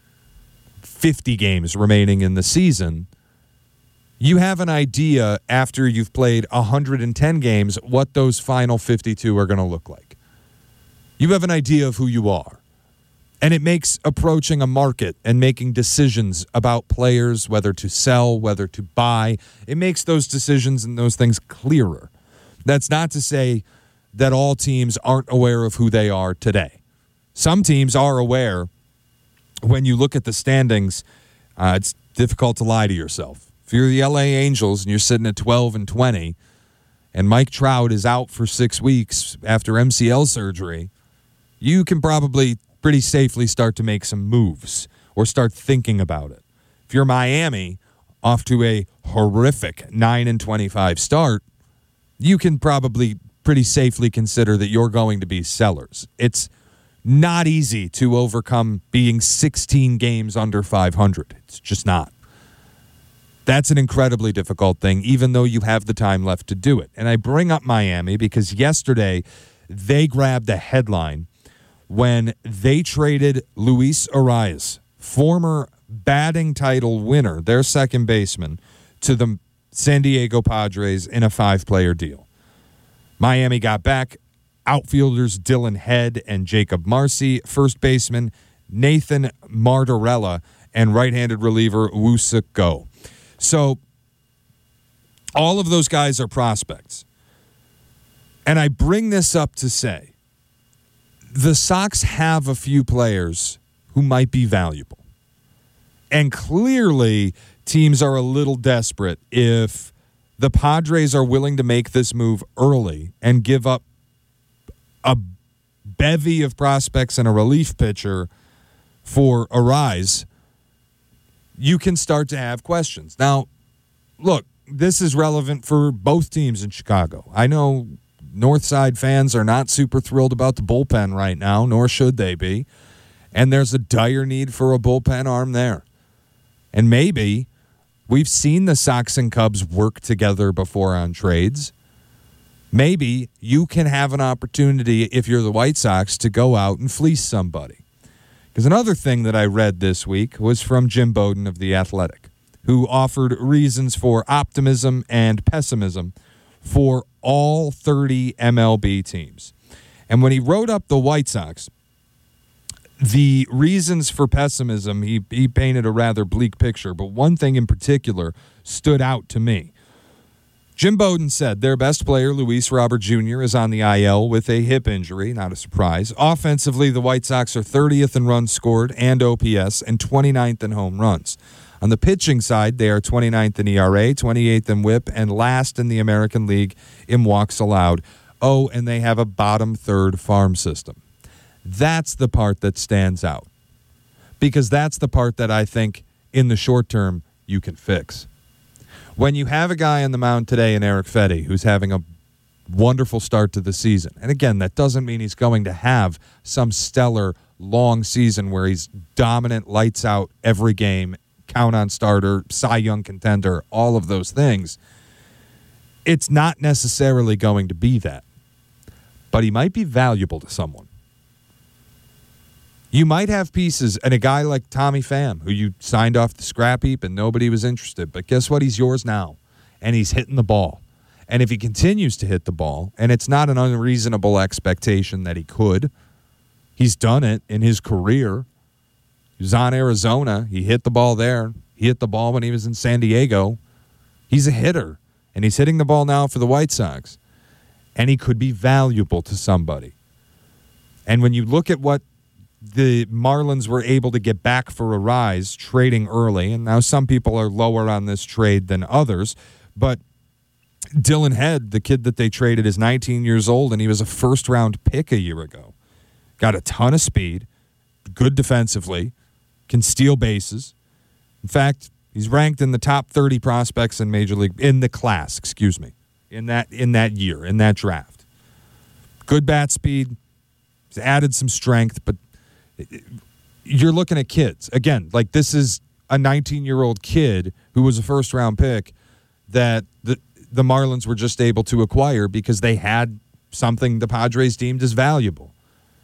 50 games remaining in the season, you have an idea after you've played 110 games what those final 52 are going to look like. You have an idea of who you are. And it makes approaching a market and making decisions about players, whether to sell, whether to buy, it makes those decisions and those things clearer. That's not to say that all teams aren't aware of who they are today. Some teams are aware. When you look at the standings, it's difficult to lie to yourself. If you're the LA Angels and you're sitting at 12-20, and Mike Trout is out for 6 weeks after MCL surgery, you can probably pretty safely start to make some moves or start thinking about it. If you're Miami, off to a horrific 9-25 start, you can probably pretty safely consider that you're going to be sellers. It's not easy to overcome being 16 games under 500. It's just not. That's an incredibly difficult thing, even though you have the time left to do it. And I bring up Miami because yesterday they grabbed a headline when they traded Luis Arias, former batting title winner, their second baseman, to the San Diego Padres in a 5-player deal. Miami got back outfielders Dylan Head and Jacob Marcy, first baseman Nathan Martorella, and right-handed reliever Woo-Suk Go. So all of those guys are prospects. And I bring this up to say, the Sox have a few players who might be valuable. And clearly, teams are a little desperate if the Padres are willing to make this move early and give up a bevy of prospects and a relief pitcher for Arise, you can start to have questions. Now, look, this is relevant for both teams in Chicago. I know Northside fans are not super thrilled about the bullpen right now, nor should they be. And there's a dire need for a bullpen arm there. And maybe we've seen the Sox and Cubs work together before on trades. Maybe you can have an opportunity, if you're the White Sox, to go out and fleece somebody. Because another thing that I read this week was from Jim Bowden of The Athletic, who offered reasons for optimism and pessimism for all 30 MLB teams. And when he wrote up the White Sox, the reasons for pessimism, he painted a rather bleak picture, but one thing in particular stood out to me. Jim Bowden said their best player, Luis Robert Jr., is on the IL with a hip injury, not a surprise. Offensively, the White Sox are 30th in runs scored and OPS and 29th in home runs. On the pitching side, they are 29th in ERA, 28th in WHIP, and last in the American League in walks allowed. Oh, and they have a bottom third farm system. That's the part that stands out, because that's the part that I think in the short term you can fix. When you have a guy on the mound today in Erick Fedde who's having a wonderful start to the season, and again, that doesn't mean he's going to have some stellar long season where he's dominant, lights out every game, count on starter, Cy Young contender, all of those things. It's not necessarily going to be that, but he might be valuable to someone. You might have pieces, and a guy like Tommy Pham, who you signed off the scrap heap and nobody was interested, but guess what? He's yours now, and he's hitting the ball. And if he continues to hit the ball, and it's not an unreasonable expectation that he could, he's done it in his career. He was on Arizona. He hit the ball there. He hit the ball when he was in San Diego. He's a hitter, and he's hitting the ball now for the White Sox. And he could be valuable to somebody. And when you look at what the Marlins were able to get back for Arise, trading early, and now some people are lower on this trade than others, but Dylan Head, the kid that they traded, is 19 years old, and he was a first-round pick a year ago. Got a ton of speed, good defensively, can steal bases. In fact, he's ranked in the top 30 prospects in Major League, in the class, in that year, in that draft. Good bat speed, he's added some strength, but you're looking at kids. Again, like this is a 19-year-old kid who was a first-round pick that the Marlins were just able to acquire because they had something the Padres deemed as valuable.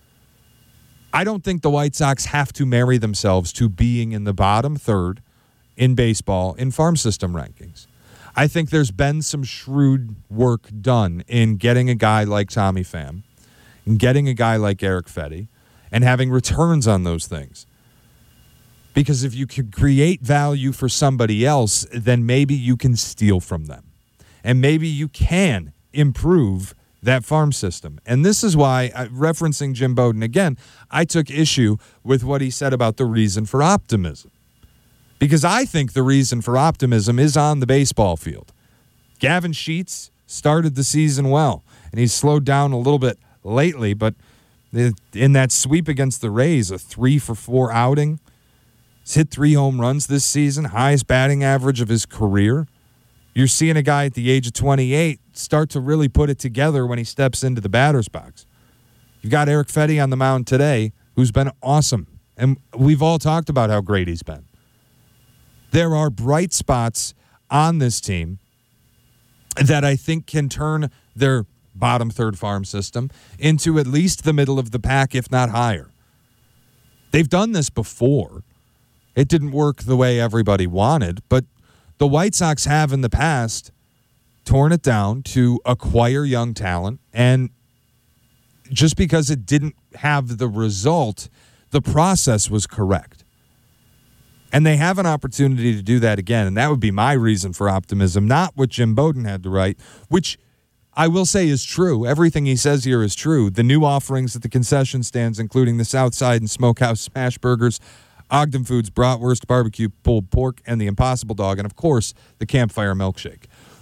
I don't think the White Sox have to marry themselves to being in the bottom third in baseball in farm system rankings. I think there's been some shrewd work done in getting a guy like Tommy Pham and getting a guy like Erick Fedde and having returns on those things. Because if you could create value for somebody else, then maybe you can steal from them. And maybe you can improve that farm system. And this is why, referencing Jim Bowden again, I took issue with what he said about the reason for optimism. Because I think the reason for optimism is on the baseball field. Gavin Sheets started the season well, and he's slowed down a little bit lately, but in that sweep against the Rays, a 3-for-4 outing. He's hit 3 home runs this season, highest batting average of his career. You're seeing a guy at the age of 28 start to really put it together when he steps into the batter's box. You've got Erick Fedde on the mound today, who's been awesome. And we've all talked about how great he's been. There are bright spots on this team that I think can turn their bottom third farm system into at least the middle of the pack, if not higher. They've done this before. It didn't work the way everybody wanted, but the White Sox have in the past torn it down to acquire young talent, and just because it didn't have the result, the process was correct. And they have an opportunity to do that again, and that would be my reason for optimism, not what Jim Bowden had to write, which I will say is true. Everything he says here is true. The new offerings at the concession stands, including the Southside and Smokehouse Smash Burgers, Ogden Foods Bratwurst Barbecue Pulled Pork, and the Impossible Dog, and of course, the Campfire Milkshake.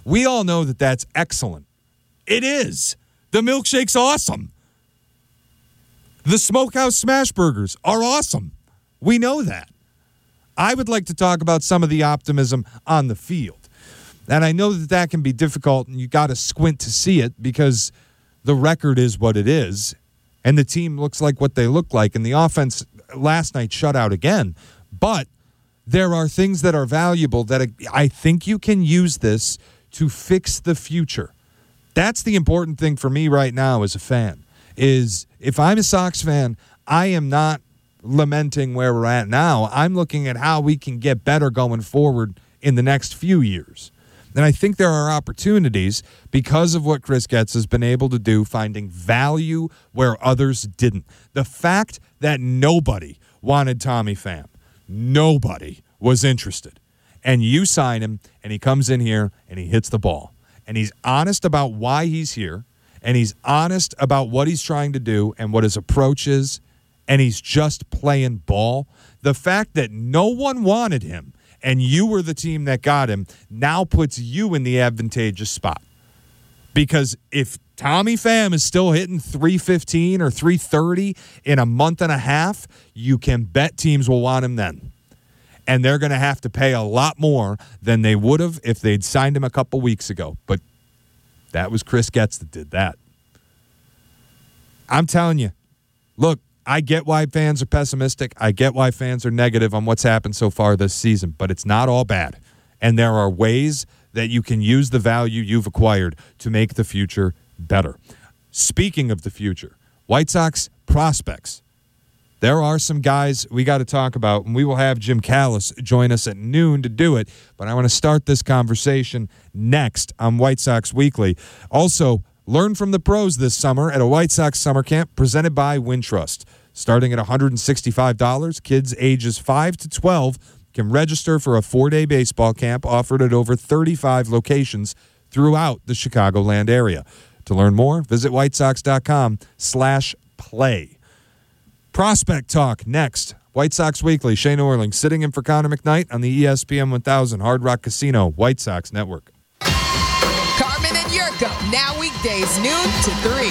We all know that that's excellent. It is. The milkshake's awesome. The Smokehouse Smash Burgers are awesome. We know that. I would like to talk about some of the optimism on the field. And I know that that can be difficult, and you got to squint to see it because the record is what it is, and the team looks like what they look like, and the offense last night shut out again. But there are things that are valuable that I think you can use this to fix the future. That's the important thing for me right now as a fan, is if I'm a Sox fan, I am not lamenting where we're at now. I'm looking at how we can get better going forward in the next few years. And I think there are opportunities because of what Chris Getz has been able to do, finding value where others didn't. The fact that nobody wanted Tommy Pham, nobody was interested. And you sign him, and he comes in here, and he hits the ball. And he's honest about why he's here, and he's honest about what he's trying to do and what his approach is, and he's just playing ball. The fact that no one wanted him and you were the team that got him now puts you in the advantageous spot. Because if Tommy Pham is still hitting 315 or 330 in a month and a half, you can bet teams will want him then. And they're going to have to pay a lot more than they would have if they'd signed him a couple weeks ago. But that was Chris Getz that did that. I'm telling you, look, I get why fans are pessimistic. I get why fans are negative on what's happened so far this season, but it's not all bad. And there are ways that you can use the value you've acquired to make the future better. Speaking of the future, White Sox prospects. There are some guys we got to talk about, and we will have Jim Callis join us at noon to do it. But I want to start this conversation next on White Sox Weekly. Also, learn from the pros this summer at a White Sox summer camp presented by Wintrust. Starting at $165, kids ages 5 to 12 can register for a 4-day baseball camp offered at over 35 locations throughout the Chicagoland area. To learn more, visit whitesox.com/play. Prospect Talk next. White Sox Weekly. Shane Orling sitting in for Connor McKnight on the ESPN 1000 Hard Rock Casino White Sox Network. Carmen and Yurko, now weekdays noon to 3.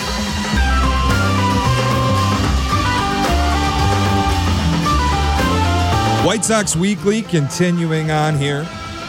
White Sox Weekly continuing on here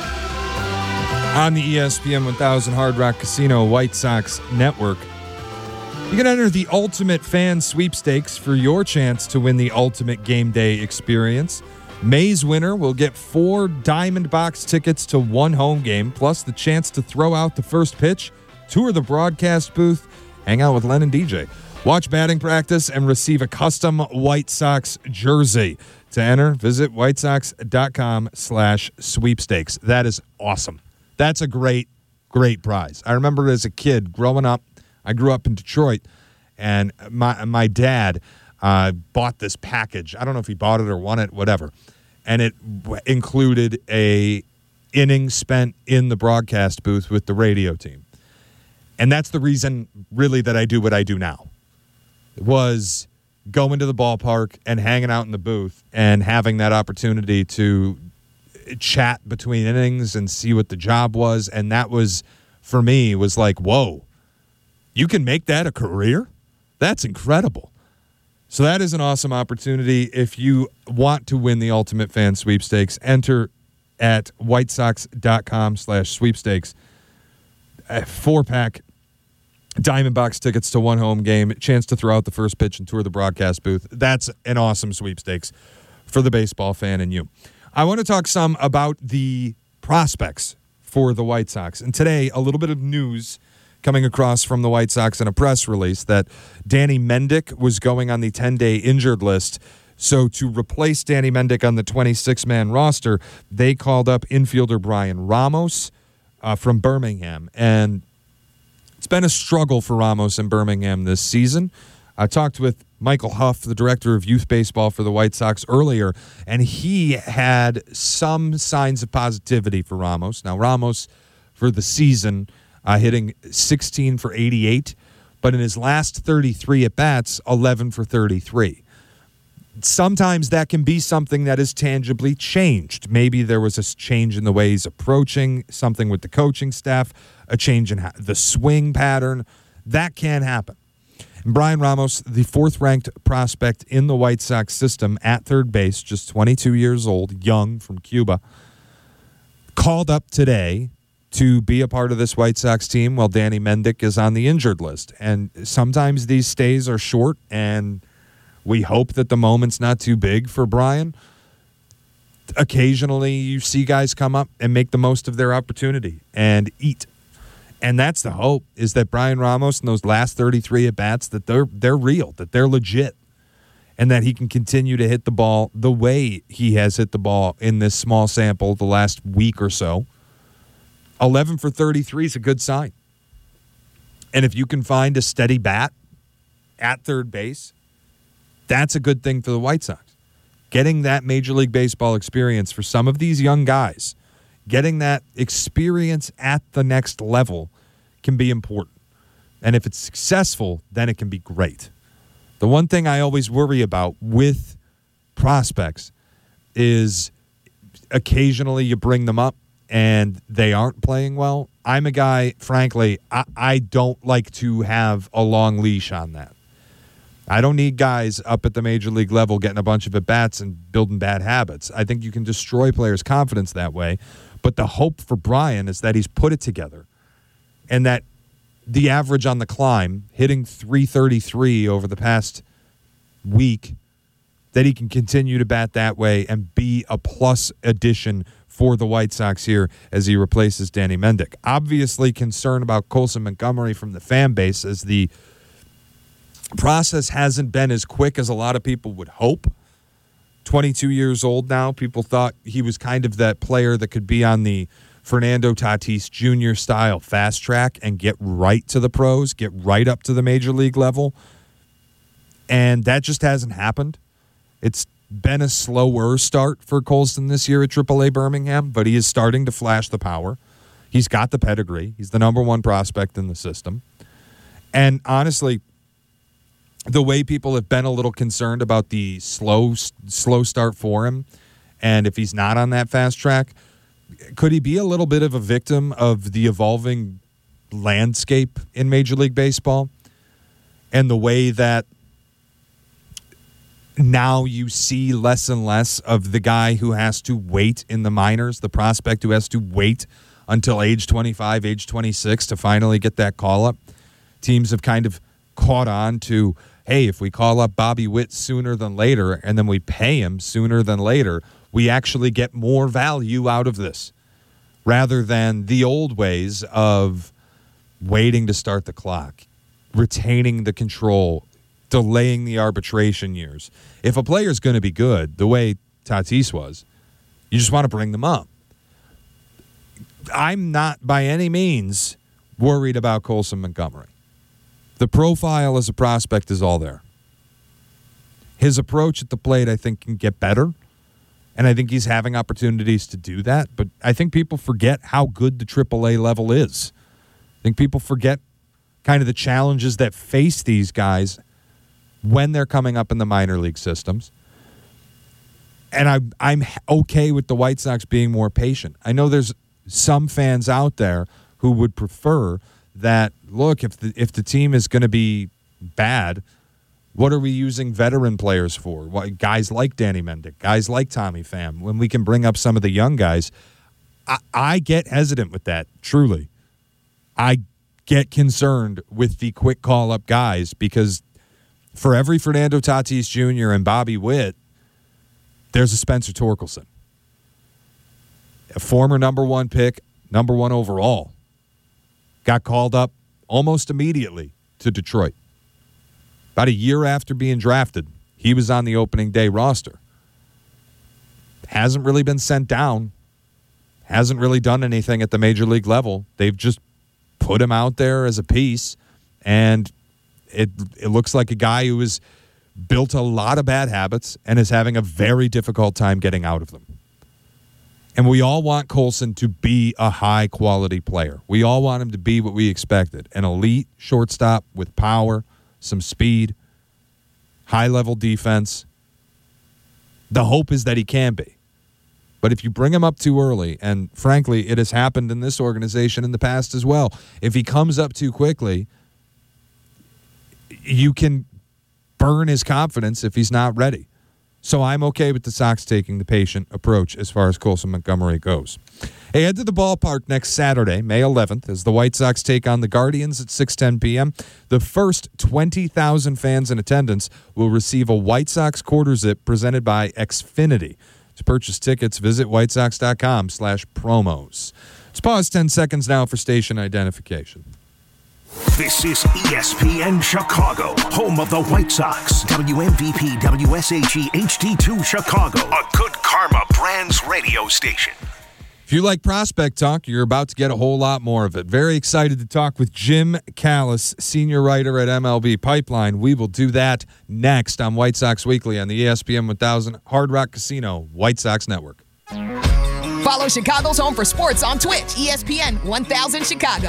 on the ESPN 1000 Hard Rock Casino White Sox Network. You can enter the Ultimate Fan Sweepstakes for your chance to win the ultimate game day experience. May's winner will get 4 Diamond Box tickets to 1 home game, plus the chance to throw out the first pitch, tour the broadcast booth, hang out with Len and DJ, watch batting practice, and receive a custom White Sox jersey. To enter, visit whitesox.com/sweepstakes. That is awesome. That's a great, great prize. I remember as a kid growing up, I grew up in Detroit, and my dad bought this package. I don't know if he bought it or won it, whatever. And it included a inning spent in the broadcast booth with the radio team. And that's the reason, really, that I do what I do now. It was going to the ballpark and hanging out in the booth and having that opportunity to chat between innings and see what the job was. And that was, for me, was like, whoa, you can make that a career? That's incredible. So that is an awesome opportunity. If you want to win the Ultimate Fan Sweepstakes, enter at whitesox.com/sweepstakes. A 4-pack Diamond Box tickets to 1 home game, chance to throw out the first pitch and tour the broadcast booth. That's an awesome sweepstakes for the baseball fan and you. I want to talk some about the prospects for the White Sox. And today, a little bit of news coming across from the White Sox in a press release that Danny Mendick was going on the 10-day injured list. So to replace Danny Mendick on the 26-man roster, they called up infielder Brian Ramos from Birmingham. And it's been a struggle for Ramos in Birmingham this season. I talked with Michael Huff, the director of youth baseball for the White Sox, earlier, and he had some signs of positivity for Ramos. Now, Ramos, for the season, hitting 16 for 88, but in his last 33 at-bats, 11 for 33. sometimes that can be something that is tangibly changed. Maybe there was a change in the way he's approaching, something with the coaching staff, a change in the swing pattern. That can happen. And Brian Ramos, the fourth-ranked prospect in the White Sox system at third base, just 22 years old, young, from Cuba, called up today to be a part of this White Sox team while Danny Mendick is on the injured list. And sometimes these stays are short, and we hope that the moment's not too big for Brian. Occasionally, you see guys come up and make the most of their opportunity and eat. And that's the hope, is that Brian Ramos in those last 33 at-bats, that they're real, that they're legit, and that he can continue to hit the ball the way he has hit the ball in this small sample the last week or so. 11 for 33 is a good sign. And if you can find a steady bat at third base, that's a good thing for the White Sox. Getting that Major League Baseball experience for some of these young guys, getting that experience at the next level can be important. And if it's successful, then it can be great. The one thing I always worry about with prospects is occasionally you bring them up and they aren't playing well. I'm a guy, frankly, I don't like to have a long leash on that. I don't need guys up at the major league level getting a bunch of at-bats and building bad habits. I think you can destroy players' confidence that way. But the hope for Brian is that he's put it together and that the average on the climb, hitting .333 over the past week, that he can continue to bat that way and be a plus addition for the White Sox here as he replaces Danny Mendick. Obviously concerned about Colson Montgomery from the fan base, as the process hasn't been as quick as a lot of people would hope. 22 years old now. People thought he was kind of that player that could be on the Fernando Tatis Jr. style fast track and get right to the pros, get right up to the major league level. And that just hasn't happened. It's been a slower start for Colson this year at AAA Birmingham, but he is starting to flash the power. He's got the pedigree. He's the number one prospect in the system. And honestly, the way people have been a little concerned about the slow start for him, and if he's not on that fast track, could he be a little bit of a victim of the evolving landscape in Major League Baseball and the way that now you see less and less of the guy who has to wait in the minors, the prospect who has to wait until age 25, age 26 to finally get that call-up? Teams have kind of caught on to, hey, if we call up Bobby Witt sooner than later and then we pay him sooner than later, we actually get more value out of this, rather than the old ways of waiting to start the clock, retaining the control, delaying the arbitration years. If a player's going to be good, the way Tatis was, you just want to bring them up. I'm not by any means worried about Colson Montgomery. The profile as a prospect is all there. His approach at the plate, I think, can get better, and I think he's having opportunities to do that, but I think people forget how good the AAA level is. I think people forget kind of the challenges that face these guys when they're coming up in the minor league systems. And I'm okay with the White Sox being more patient. I know there's some fans out there who would prefer that, look, if the team is going to be bad, what are we using veteran players for? Guys like Danny Mendick, guys like Tommy Pham, when we can bring up some of the young guys. I get hesitant with that, truly. I get concerned with the quick call-up guys, because for every Fernando Tatis Jr. and Bobby Witt, there's a Spencer Torkelson, a former number one pick, number one overall. Got called up almost immediately to Detroit. About a year after being drafted, he was on the opening day roster. Hasn't really been sent down. Hasn't really done anything at the major league level. They've just put him out there as a piece, and it looks like a guy who has built a lot of bad habits and is having a very difficult time getting out of them. And we all want Colson to be a high-quality player. We all want him to be what we expected, an elite shortstop with power, some speed, high-level defense, The hope is that he can be. But if you bring him up too early, and frankly, it has happened in this organization in the past as well, if he comes up too quickly, you can burn his confidence if he's not ready. So I'm okay with the Sox taking the patient approach as far as Colson Montgomery goes. Hey, head to the ballpark next Saturday, May 11th, as the White Sox take on the Guardians at 6:10 p.m. The first 20,000 fans in attendance will receive a White Sox quarter zip presented by Xfinity. To purchase tickets, visit whitesox.com/promos. Let's pause 10 seconds now for station identification. This is ESPN Chicago, home of the White Sox. WMVP WSHE HD2 Chicago, a Good Karma Brands radio station. If you like prospect talk, you're about to get a whole lot more of it. Very excited to talk with Jim Callis, senior writer at MLB Pipeline. We will do that next on White Sox Weekly on the ESPN 1000 Hard Rock Casino White Sox Network. Follow Chicago's Home for Sports on Twitch, ESPN 1000 Chicago.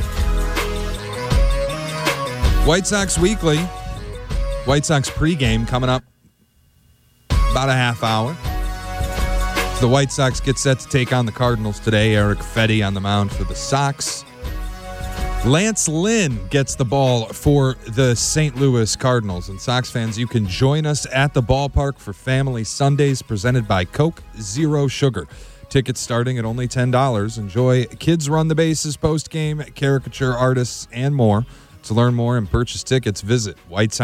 White Sox Weekly, White Sox pregame coming up about a half hour. The White Sox get set to take on the Cardinals today. Eric Fedde on the mound for the Sox. Lance Lynn gets the ball for the St. Louis Cardinals. And Sox fans, you can join us at the ballpark for Family Sundays presented by Coke Zero Sugar. Tickets starting at only $10. Enjoy Kids Run the Bases post-game, caricature artists, and more. To learn more and purchase tickets, visit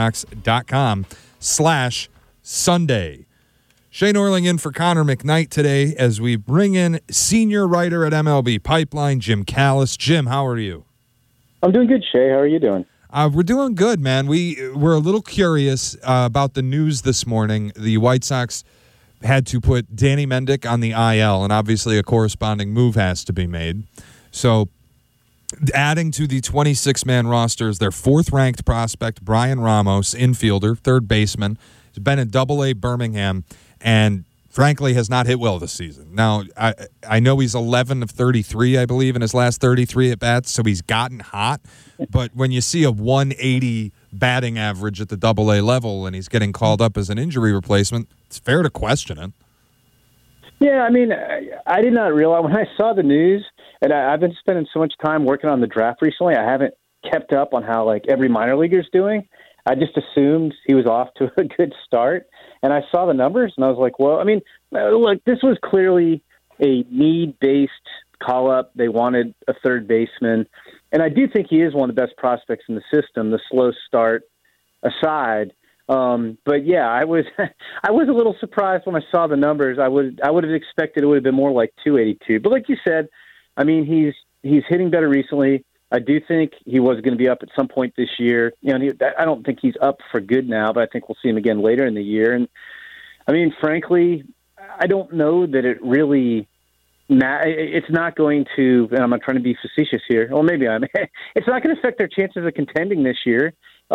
whitesox.com/Sunday. Shane Orling in for Connor McKnight today as we bring in senior writer at MLB Pipeline, Jim Callis. Jim, how are you? I'm doing good, Shay. How are you doing? We're doing good, man. We're a little curious about the news this morning. The White Sox had to put Danny Mendick on the IL, and obviously a corresponding move has to be made. So adding to the 26-man roster is their fourth-ranked prospect, Brian Ramos, infielder, third baseman. He's been at Double-A Birmingham and, frankly, has not hit well this season. Now, I know he's 11 of 33, I believe, in his last 33 at-bats, so he's gotten hot. But when you see a 180 batting average at the Double-A level and he's getting called up as an injury replacement, it's fair to question it. Yeah, I mean, I did not realize when I saw the news, and I've been spending so much time working on the draft recently, I haven't kept up on how, every minor leaguer's doing. I just assumed he was off to a good start. And I saw the numbers, and I was like, well, I mean, look, this was clearly a need-based call-up. They wanted a third baseman. And I do think he is one of the best prospects in the system, the slow start aside. But, yeah, I was I was a little surprised when I saw the numbers. I would have expected it would have been more like 282. But like you said, I mean, he's hitting better recently. I do think he was going to be up at some point this year. I don't think he's up for good now, but I think we'll see him again later in the year. And, I mean, frankly, I don't know that it really it's not going to, and I'm not trying to be facetious here. Well, maybe I'm. It's not going to affect their chances of contending this year,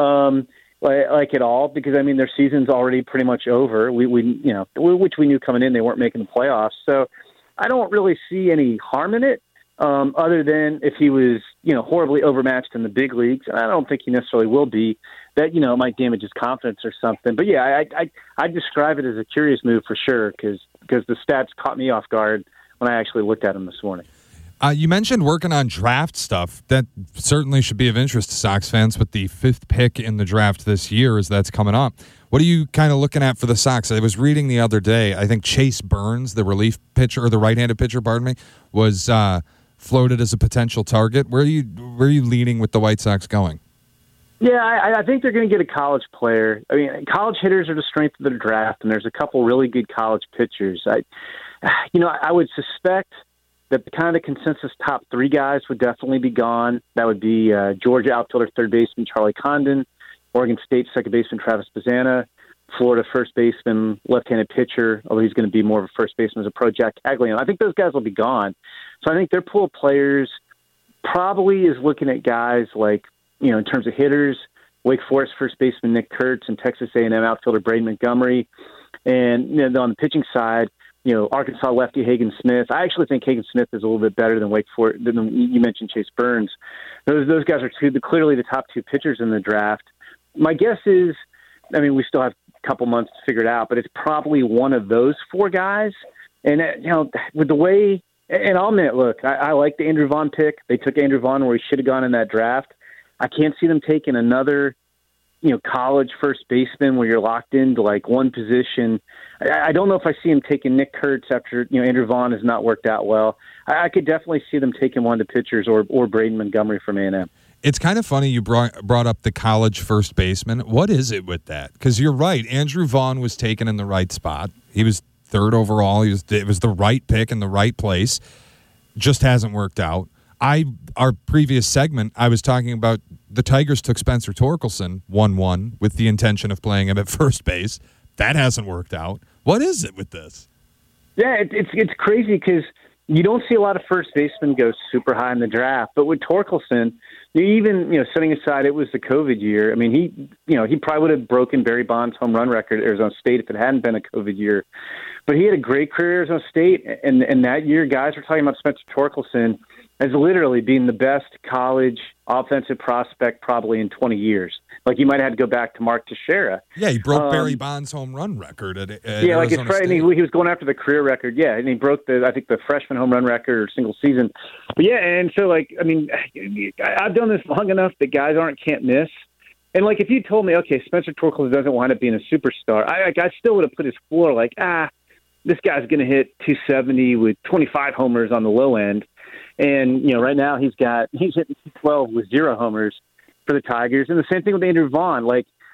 like at all, because, I mean, their season's already pretty much over. Which we knew coming in they weren't making the playoffs. So I don't really see any harm in it. Other than if he was, horribly overmatched in the big leagues, and I don't think he necessarily will be, that, it might damage his confidence or something. But yeah, I describe it as a curious move for sure, because the stats caught me off guard when I actually looked at him this morning. You mentioned working on draft stuff. That certainly should be of interest to Sox fans with the 5th pick in the draft this year as that's coming up. What are you kind of looking at for the Sox? I was reading the other day, I think Chase Burns, the relief pitcher, or the right-handed pitcher, was floated as a potential target. Where are you leaning with the White Sox going? Yeah, I think they're going to get a college player. I mean, college hitters are the strength of the draft, and there's a couple really good college pitchers. I would suspect that kind of the consensus top 3 guys would definitely be gone. That would be Georgia outfielder, third baseman Charlie Condon, Oregon State second baseman Travis Bazzana, Florida first baseman, left-handed pitcher, although he's going to be more of a first baseman as a pro, Jack Cagliano. I think those guys will be gone. So I think their pool of players probably is looking at guys like, in terms of hitters, Wake Forest first baseman Nick Kurtz and Texas A&M outfielder Braden Montgomery. And on the pitching side, Arkansas lefty Hagen Smith. I actually think Hagen Smith is a little bit better than Wake Forest. You mentioned Chase Burns. Those guys are clearly the top 2 pitchers in the draft. My guess is, I mean, we still have couple months to figure it out, but it's probably one of those 4 guys. And, with the way – and I'll admit, look, I like the Andrew Vaughn pick. They took Andrew Vaughn where he should have gone in that draft. I can't see them taking another, college first baseman where you're locked into like one position. I don't know if I see him taking Nick Kurtz after, Andrew Vaughn has not worked out well. I could definitely see them taking one of the pitchers or Braden Montgomery from A&M. It's kind of funny you brought up the college first baseman. What is it with that? Because you're right. Andrew Vaughn was taken in the right spot. He was 3rd overall. It was the right pick in the right place. Just hasn't worked out. Our previous segment, I was talking about the Tigers took Spencer Torkelson 1-1 with the intention of playing him at first base. That hasn't worked out. What is it with this? Yeah, it's crazy because you don't see a lot of first basemen go super high in the draft. But with Torkelson, even setting aside it was the COVID year. I mean, he probably would have broken Barry Bonds' home run record at Arizona State if it hadn't been a COVID year. But he had a great career at Arizona State, and that year, guys were talking about Spencer Torkelson as literally being the best college offensive prospect probably in 20 years. Like, you might have had to go back to Mark Teixeira. Yeah, he broke Barry Bonds' home run record at yeah, like Arizona State. He was going after the career record, yeah, and he broke the freshman home run record or single season. But yeah, and so I've done this long enough that guys can't miss. And if you told me, okay, Spencer Torkelson doesn't wind up being a superstar, I still would have put his floor this guy's going to hit 270 with 25 homers on the low end. And, right now he's hitting 212 with 0 homers for the Tigers. And the same thing with Andrew Vaughn.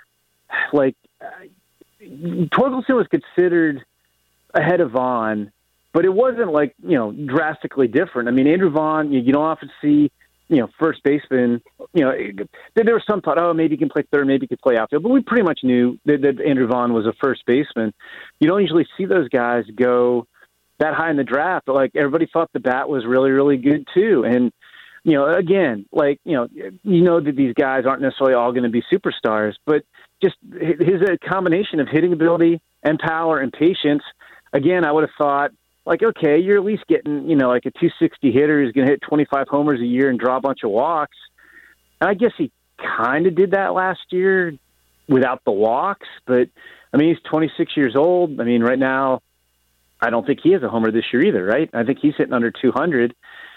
Torkelson was considered ahead of Vaughn, but it wasn't drastically different. I mean, Andrew Vaughn, you don't often see, first baseman, there was some thought, maybe he can play third, maybe he could play outfield, but we pretty much knew that Andrew Vaughn was a first baseman. You don't usually see those guys go that high in the draft, but everybody thought the bat was really, really good too. And, again, that these guys aren't necessarily all going to be superstars, but just his combination of hitting ability and power and patience. Again, I would have thought, okay, you're at least getting, a 260 hitter who's going to hit 25 homers a year and draw a bunch of walks. And I guess he kind of did that last year without the walks, but I mean, he's 26 years old. I mean, right now, I don't think he has a homer this year either, right? I think he's hitting under 200.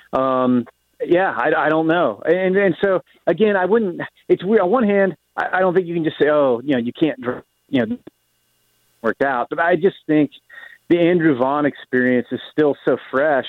I don't know. And so, again, I wouldn't – it's weird. On one hand, I don't think you can just say, you can't work out. But I just think the Andrew Vaughn experience is still so fresh.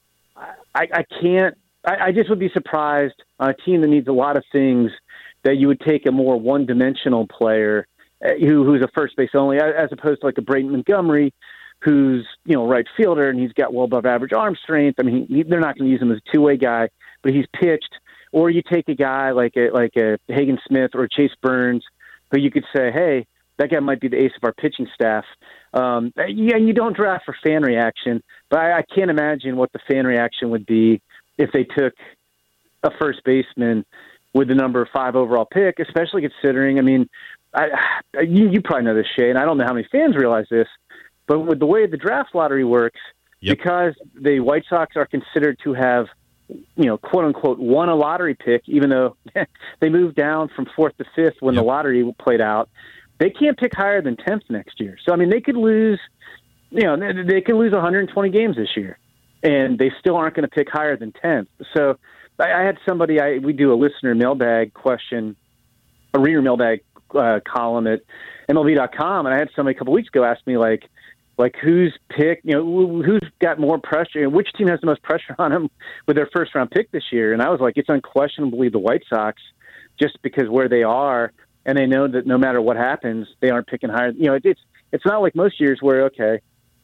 I can't – I just would be surprised on a team that needs a lot of things that you would take a more one-dimensional player who's a first base only as opposed to a Braden Montgomery – who's, right fielder, and he's got well above average arm strength. I mean, they're not going to use him as a two-way guy, but he's pitched. Or you take a guy like a Hagen Smith or Chase Burns, who you could say, hey, that guy might be the ace of our pitching staff. And you don't draft for fan reaction, but I can't imagine what the fan reaction would be if they took a first baseman with the number 5 overall pick, especially considering, I mean, you probably know this, Shay, and I don't know how many fans realize this, but with the way the draft lottery works, because the White Sox are considered to have, quote unquote, won a lottery pick, even though they moved down from 4th to 5th when the lottery played out, they can't pick higher than 10th next year. So, I mean, they could lose, they could lose 120 games this year, and they still aren't going to pick higher than 10th. So I had somebody, we do a listener mailbag question, a reader mailbag column at MLB.com, and I had somebody a couple weeks ago ask me, like who's pick, who's got more pressure, which team has the most pressure on them with their first round pick this year? And I was like, it's unquestionably the White Sox, just because where they are, and they know that no matter what happens, they aren't picking higher. It's not like most years where, okay,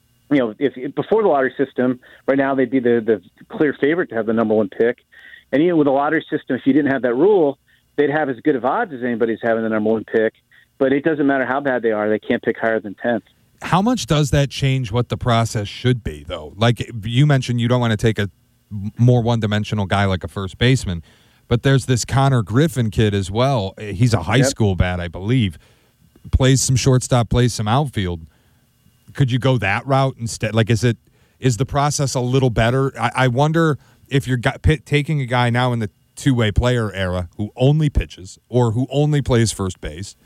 if before the lottery system, right now they'd be the clear favorite to have the number 1 pick. And even with the lottery system, if you didn't have that rule, they'd have as good of odds as anybody's having the number 1 pick. But it doesn't matter how bad they are; they can't pick higher than 10th. How much does that change what the process should be, though? Like you mentioned, you don't want to take a more one-dimensional guy like a first baseman, but there's this Connor Griffin kid as well. He's a high school bat, I believe. Plays some shortstop, plays some outfield. Could you go that route instead? Like, is the process a little better? I wonder if you're taking a guy now in the two-way player era who only pitches or who only plays first base,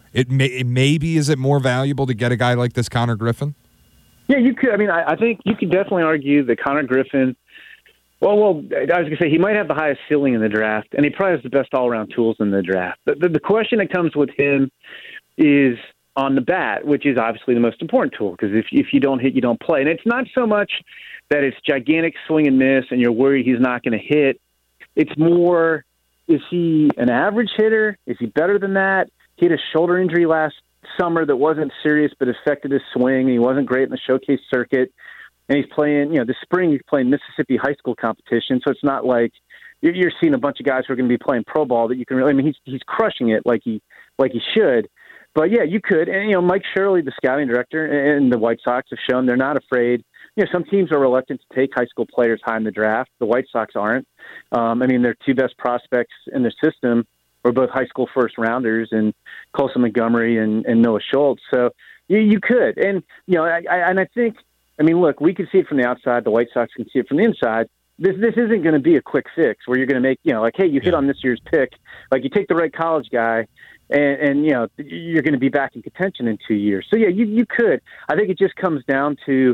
Maybe is it more valuable to get a guy like this Connor Griffin? Yeah, you could. I mean, I think you could definitely argue that Connor Griffin. Well, I was going to say he might have the highest ceiling in the draft, and he probably has the best all-around tools in the draft. The question that comes with him is on the bat, which is obviously the most important tool, because if you don't hit, you don't play. And it's not so much that it's gigantic swing and miss and you're worried he's not going to hit. It's more, is he an average hitter? Is he better than that? He had a shoulder injury last summer that wasn't serious but affected his swing. He wasn't great in the showcase circuit. And he's playing, this spring he's playing Mississippi high school competition, so it's not like you're seeing a bunch of guys who are going to be playing pro ball that you can really. I mean, he's crushing it like he should. But yeah, you could. And Mike Shirley, the scouting director, and the White Sox have shown they're not afraid. Some teams are reluctant to take high school players high in the draft. The White Sox aren't. Their two best prospects in their system were both high school first rounders, and Colson Montgomery and Noah Schultz. So you could. And I think. I mean, look, we can see it from the outside. The White Sox can see it from the inside. This isn't going to be a quick fix where you're going to make, hey, you hit on this year's pick. Like, you take the right college guy, and you're going to be back in contention in 2 years. So, yeah, you could. I think it just comes down to,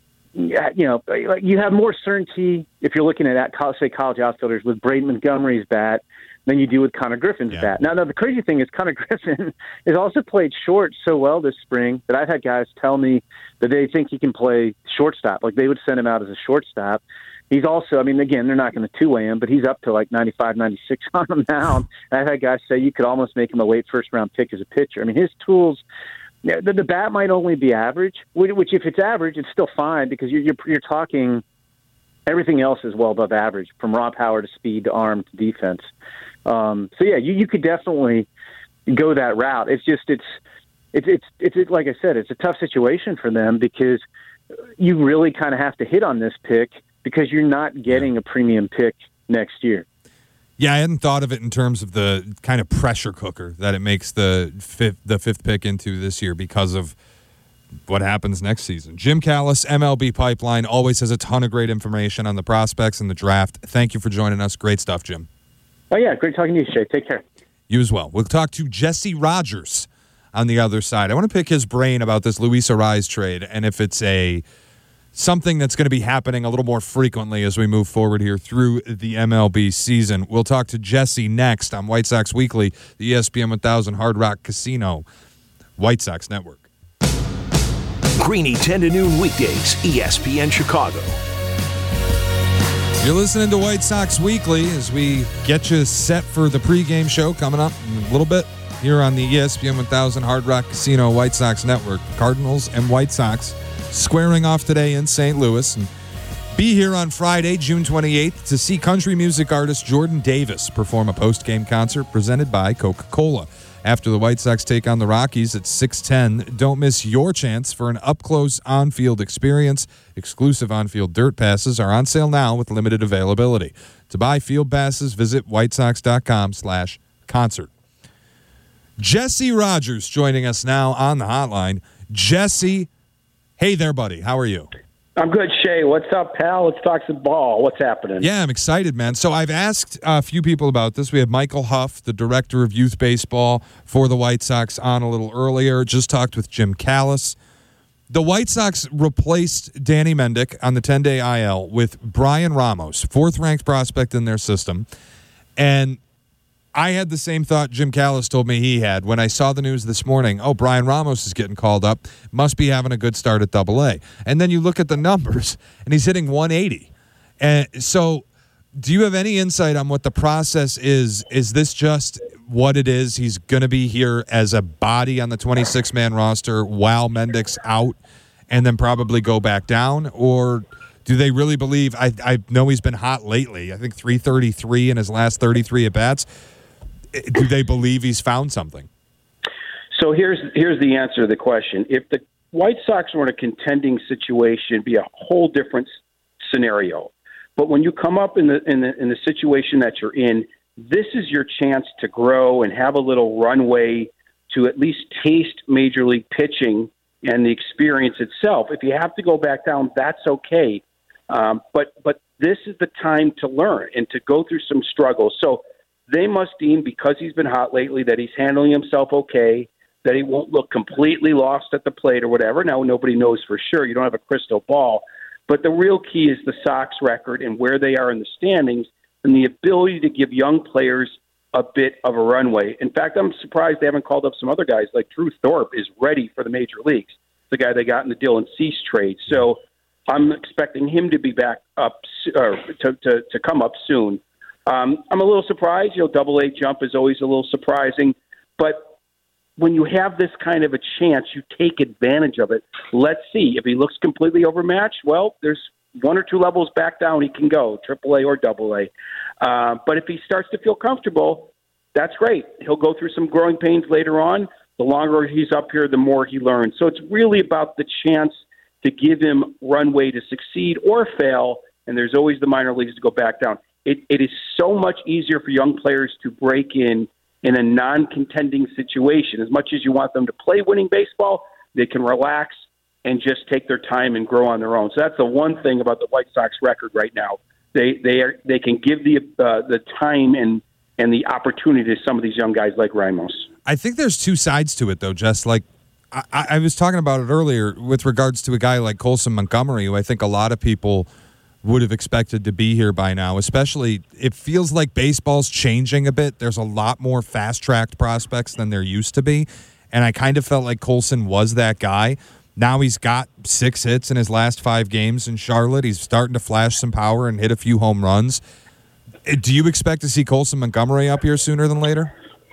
you have more certainty if you're looking at college outfielders with Braden Montgomery's bat than you do with Connor Griffin's bat. Now, the crazy thing is Connor Griffin has also played short so well this spring that I've had guys tell me that they think he can play shortstop. Like, they would send him out as a shortstop. He's also, again, they're not going to two-way him, but he's up to like 95, 96 on the mound. And I've had guys say you could almost make him a late first-round pick as a pitcher. His tools, the bat might only be average, which if it's average, it's still fine because you're talking everything else is well above average, from raw power to speed to arm to defense. You could definitely go that route. It's just it's like I said, it's a tough situation for them because you really kind of have to hit on this pick because you're not getting a premium pick next year. Yeah, I hadn't thought of it in terms of the kind of pressure cooker that it makes the fifth pick into this year because of what happens next season. Jim Callis, MLB Pipeline, always has a ton of great information on the prospects and the draft. Thank you for joining us. Great stuff, Jim. Oh, yeah. Great talking to you, Shay. Take care. You as well. We'll talk to Jesse Rogers on the other side. I want to pick his brain about this Luis Arraez trade and if it's something that's going to be happening a little more frequently as we move forward here through the MLB season. We'll talk to Jesse next on White Sox Weekly, the ESPN 1000 Hard Rock Casino White Sox Network. Greeny 10 to noon weekdays, ESPN Chicago. You're listening to White Sox Weekly as we get you set for the pregame show coming up in a little bit here on the ESPN 1000 Hard Rock Casino White Sox Network. Cardinals and White Sox squaring off today in St. Louis. And be here on Friday, June 28th, to see country music artist Jordan Davis perform a post-game concert presented by Coca-Cola. After the White Sox take on the Rockies at 6:10, don't miss your chance for an up-close on-field experience. Exclusive on-field dirt passes are on sale now with limited availability. To buy field passes, visit whitesox.com/concert. Jesse Rogers joining us now on the hotline. Jesse, hey there, buddy. How are you? I'm good, Shay. What's up, pal? Let's talk some ball. What's happening? Yeah, I'm excited, man. So I've asked a few people about this. We have Michael Huff, the director of youth baseball for the White Sox, on a little earlier. Just talked with Jim Callis. The White Sox replaced Danny Mendick on the 10-day IL with Brian Ramos, fourth-ranked prospect in their system. And I had the same thought Jim Callis told me he had when I saw the news this morning. Oh, Brian Ramos is getting called up. Must be having a good start at AA. And then you look at the numbers, and he's hitting 180. And so do you have any insight on what the process is? Is this just what it is? He's going to be here as a body on the 26-man roster while Mendick's out and then probably go back down? Or do they really believe – I know he's been hot lately. I think 333 in his last 33 at-bats. Do they believe he's found something? So here's the answer to the question. If the White Sox were in a contending situation, it'd be a whole different scenario. But when you come up in the situation that you're in, this is your chance to grow and have a little runway to at least taste major league pitching and the experience itself. If you have to go back down, that's okay. But this is the time to learn and to go through some struggles. So they must deem, because he's been hot lately, that he's handling himself okay. that he won't look completely lost at the plate or whatever. Now, nobody knows for sure. You don't have a crystal ball. But the real key is the Sox record and where they are in the standings and the ability to give young players a bit of a runway. In fact, I'm surprised they haven't called up some other guys. Like Drew Thorpe is ready for the major leagues, the guy they got in the Dylan Cease trade. So I'm expecting him to be back up, or to come up soon. I'm a little surprised. Double-A jump is always a little surprising. But when you have this kind of a chance, you take advantage of it. Let's see. If he looks completely overmatched, well, there's one or two levels back down he can go, AAA or AA. But if he starts to feel comfortable, that's great. He'll go through some growing pains later on. The longer he's up here, the more he learns. So it's really about the chance to give him runway to succeed or fail, and there's always the minor leagues to go back down. It is so much easier for young players to break in a non-contending situation. As much as you want them to play winning baseball, they can relax and just take their time and grow on their own. So that's the one thing about the White Sox record right now. They can give the time and the opportunity to some of these young guys like Ramos. I think there's two sides to it, though, Jess. Like, I was talking about it earlier with regards to a guy like Colson Montgomery, who I think a lot of people would have expected to be here by now, especially it feels like baseball's changing a bit. There's a lot more fast-tracked prospects than there used to be, and I kind of felt like Colson was that guy. Now he's got 6 hits in his last 5 games in Charlotte. He's starting to flash some power and hit a few home runs. Do you expect to see Colson Montgomery up here sooner than later?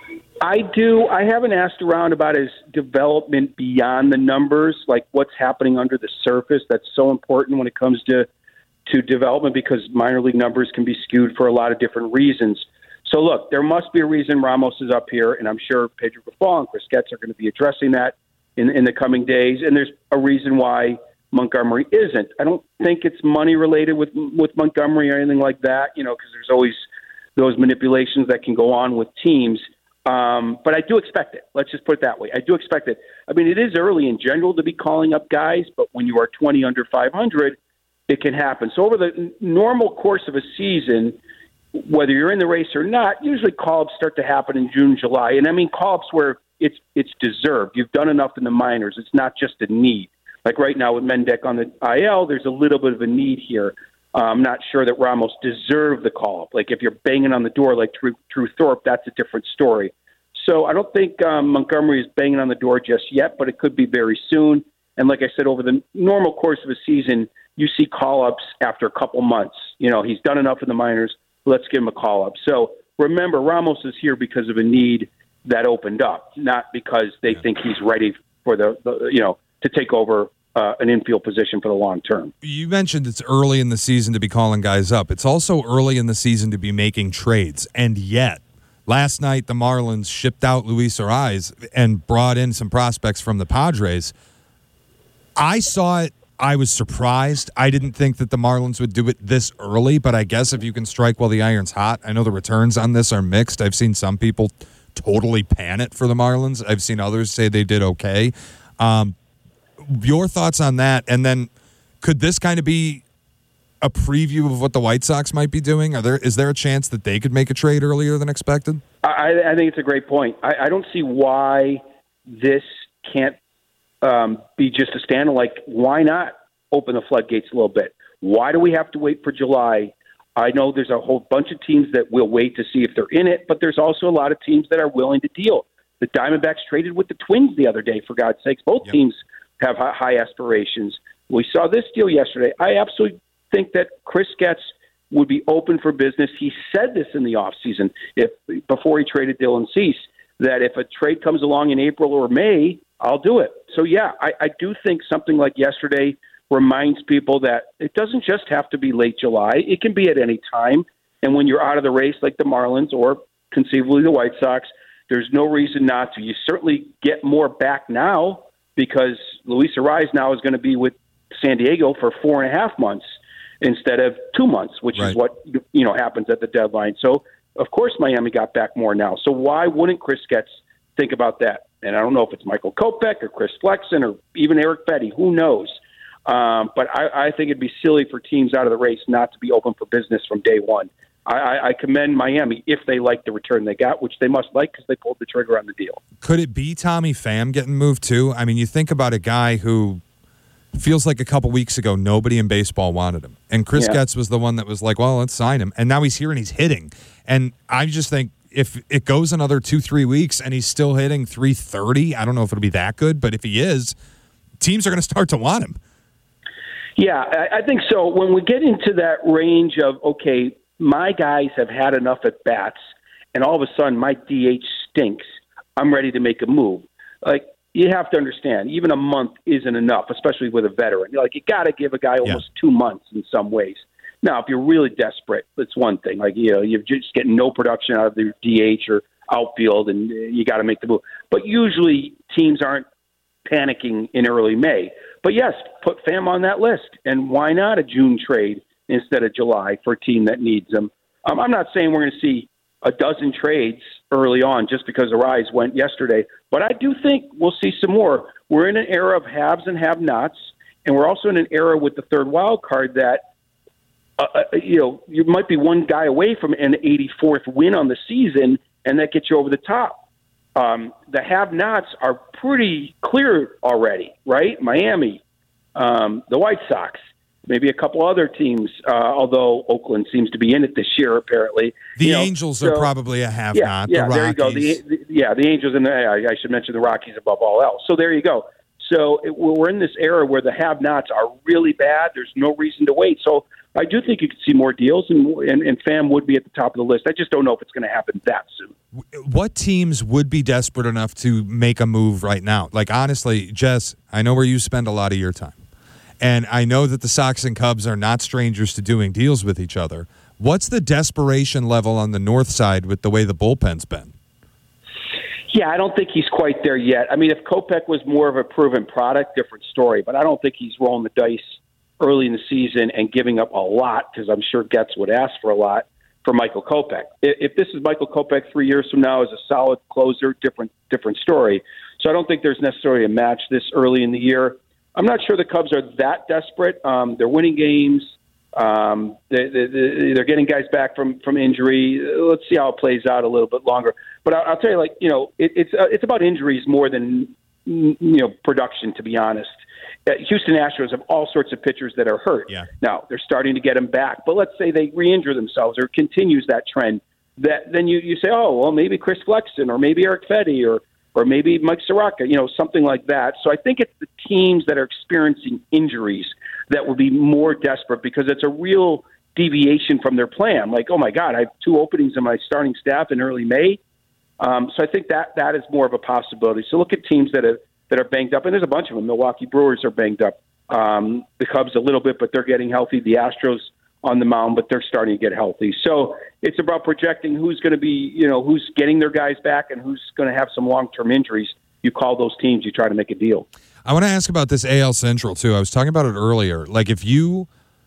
I do. I haven't asked around about his development beyond the numbers, like what's happening under the surface. That's so important when it comes to development because minor league numbers can be skewed for a lot of different reasons. So, look, there must be a reason Ramos is up here, and I'm sure Pedro Grifol and Chris Getz are going to be addressing that in the coming days, and there's a reason why Montgomery isn't. I don't think it's money related with Montgomery or anything like that, because there's always those manipulations that can go on with teams. But I do expect it. Let's just put it that way. I do expect it. I mean, it is early in general to be calling up guys, but when you are 20 under 500, it can happen. So over the normal course of a season, whether you're in the race or not, usually call-ups start to happen in June, July. And I mean call-ups where it's deserved. You've done enough in the minors. It's not just a need. Like right now with Mendick on the IL, there's a little bit of a need here. I'm not sure that Ramos deserved the call-up. Like if you're banging on the door like Drew Thorpe, that's a different story. So I don't think Montgomery is banging on the door just yet, but it could be very soon. And like I said, over the normal course of a season, you see call-ups after a couple months. He's done enough in the minors. Let's give him a call-up. So remember, Ramos is here because of a need that opened up, not because they think he's ready for to take over an infield position for the long term. You mentioned it's early in the season to be calling guys up. It's also early in the season to be making trades. And yet, last night the Marlins shipped out Luis Arraez and brought in some prospects from the Padres. I saw it. I was surprised. I didn't think that the Marlins would do it this early, but I guess if you can strike while the iron's hot. I know the returns on this are mixed. I've seen some people totally pan it for the Marlins. I've seen others say they did okay. Your thoughts on that, and then could this kind of be a preview of what the White Sox might be doing? Is there a chance that they could make a trade earlier than expected? I think it's a great point. I don't see why this can't be just a stand. Like, why not open the floodgates a little bit? Why do we have to wait for July? I know there's a whole bunch of teams that will wait to see if they're in it, but there's also a lot of teams that are willing to deal. The Diamondbacks traded with the Twins the other day, for God's sakes. Both teams have high aspirations. We saw this deal yesterday. I absolutely think that Chris Getz would be open for business. He said this in the offseason before he traded Dylan Cease, that if a trade comes along in April or May, I'll do it. So, yeah, I do think something like yesterday reminds people that it doesn't just have to be late July. It can be at any time. And when you're out of the race like the Marlins or conceivably the White Sox, there's no reason not to. You certainly get more back now because Luis Arraez now is going to be with San Diego for 4.5 months instead of 2 months, which is what happens at the deadline. So, of course, Miami got back more now. So why wouldn't Chris Getz think about that? And I don't know if it's Michael Kopech or Chris Flexen or even Eric Betty. Who knows? But I think it'd be silly for teams out of the race not to be open for business from day one. I commend Miami if they like the return they got, which they must like because they pulled the trigger on the deal. Could it be Tommy Pham getting moved too? I mean, you think about a guy who feels like a couple weeks ago nobody in baseball wanted him. And Chris Getz was the one that was like, well, let's sign him. And now he's here and he's hitting. And I just think if it goes another 2-3 weeks and he's still hitting .330, I don't know if it'll be that good, but if he is, teams are going to start to want him. Yeah, I think so. When we get into that range of, okay, my guys have had enough at bats, and all of a sudden my DH stinks, I'm ready to make a move. Like, you have to understand, even a month isn't enough, especially with a veteran. Like, you got to give a guy almost 2 months in some ways. Now, if you're really desperate, it's one thing. Like, you're just getting no production out of the DH or outfield, and you got to make the move. But usually teams aren't panicking in early May. But yes, put Pham on that list. And why not a June trade instead of July for a team that needs them? I'm not saying we're going to see a dozen trades early on just because the Rise went yesterday, but I do think we'll see some more. We're in an era of haves and have-nots, and we're also in an era with the third wild card that you might be one guy away from an 84th win on the season, and that gets you over the top. The have-nots are pretty clear already, right? Miami, the White Sox, maybe a couple other teams, although Oakland seems to be in it this year, apparently. The Angels are probably a have-not. Yeah, the there you go. The Angels, and I should mention the Rockies above all else. So there you go. So we're in this era where the have-nots are really bad. There's no reason to wait. So I do think you could see more deals, and Pham would be at the top of the list. I just don't know if it's going to happen that soon. What teams would be desperate enough to make a move right now? Like, honestly, Jess, I know where you spend a lot of your time. And I know that the Sox and Cubs are not strangers to doing deals with each other. What's the desperation level on the north side with the way the bullpen's been? Yeah, I don't think he's quite there yet. I mean, if Kopech was more of a proven product, different story. But I don't think he's rolling the dice early in the season and giving up a lot, because I'm sure Getz would ask for a lot for Michael Kopech. If this is Michael Kopech 3 years from now as a solid closer, different story. So I don't think there's necessarily a match this early in the year. I'm not sure the Cubs are that desperate. They're winning games. They're getting guys back from injury. Let's see how it plays out a little bit longer. But I'll tell you, it's about injuries more than production, to be honest. Houston Astros have all sorts of pitchers that are hurt. Yeah. Now they're starting to get them back, but let's say they re-injure themselves or continues that trend. Then you say, oh well, maybe Chris Flexen or maybe Eric Fedde or maybe Mike Soroka, something like that. So I think it's the teams that are experiencing injuries that will be more desperate, because it's a real deviation from their plan. Like, oh my God, I have 2 openings in my starting staff in early May. So I think that is more of a possibility. So look at teams that are banged up, and there's a bunch of them. Milwaukee Brewers are banged up. The Cubs a little bit, but they're getting healthy. The Astros on the mound, but they're starting to get healthy. So it's about projecting who's going to be, who's getting their guys back and who's going to have some long-term injuries. You call those teams, you try to make a deal. I want to ask about this AL Central, too. I was talking about it earlier. Like, if you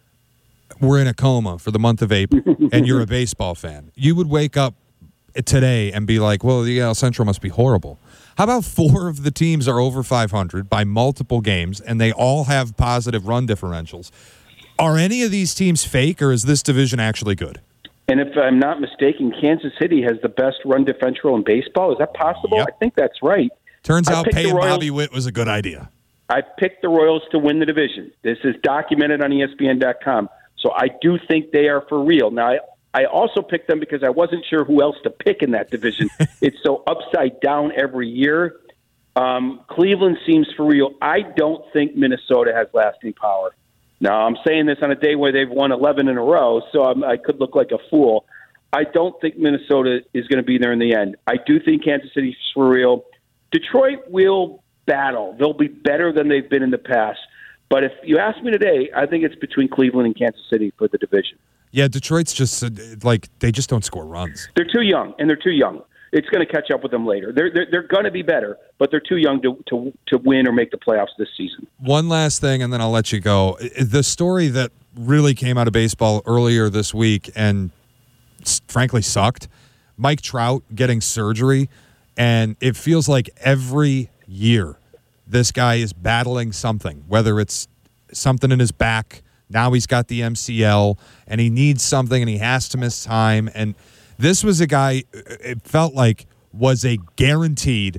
were in a coma for the month of April and you're a baseball fan, you would wake up today and be like, well, the AL Central must be horrible. How about 4 of the teams are over 500 by multiple games, and they all have positive run differentials? Are any of these teams fake, or is this division actually good? And if I'm not mistaken, Kansas City has the best run differential in baseball. Is that possible? Yep. I think that's right. Turns out paying Bobby Witt was a good idea. I picked the Royals to win the division. This is documented on ESPN.com. So I do think they are for real. Now, I also picked them because I wasn't sure who else to pick in that division. It's so upside down every year. Cleveland seems for real. I don't think Minnesota has lasting power. Now, I'm saying this on a day where they've won 11 in a row, so I could look like a fool. I don't think Minnesota is going to be there in the end. I do think Kansas City's for real. Detroit will battle. They'll be better than they've been in the past. But if you ask me today, I think it's between Cleveland and Kansas City for the division. Yeah, Detroit's just they just don't score runs. They're too young, and they're too young. It's going to catch up with them later. They're going to be better, but they're too young to win or make the playoffs this season. One last thing, and then I'll let you go. The story that really came out of baseball earlier this week and frankly sucked, Mike Trout getting surgery, and it feels like every year this guy is battling something, whether it's something in his back, Now he's got the MCL, and he needs something, and he has to miss time. And this was a guy, it felt like, was a guaranteed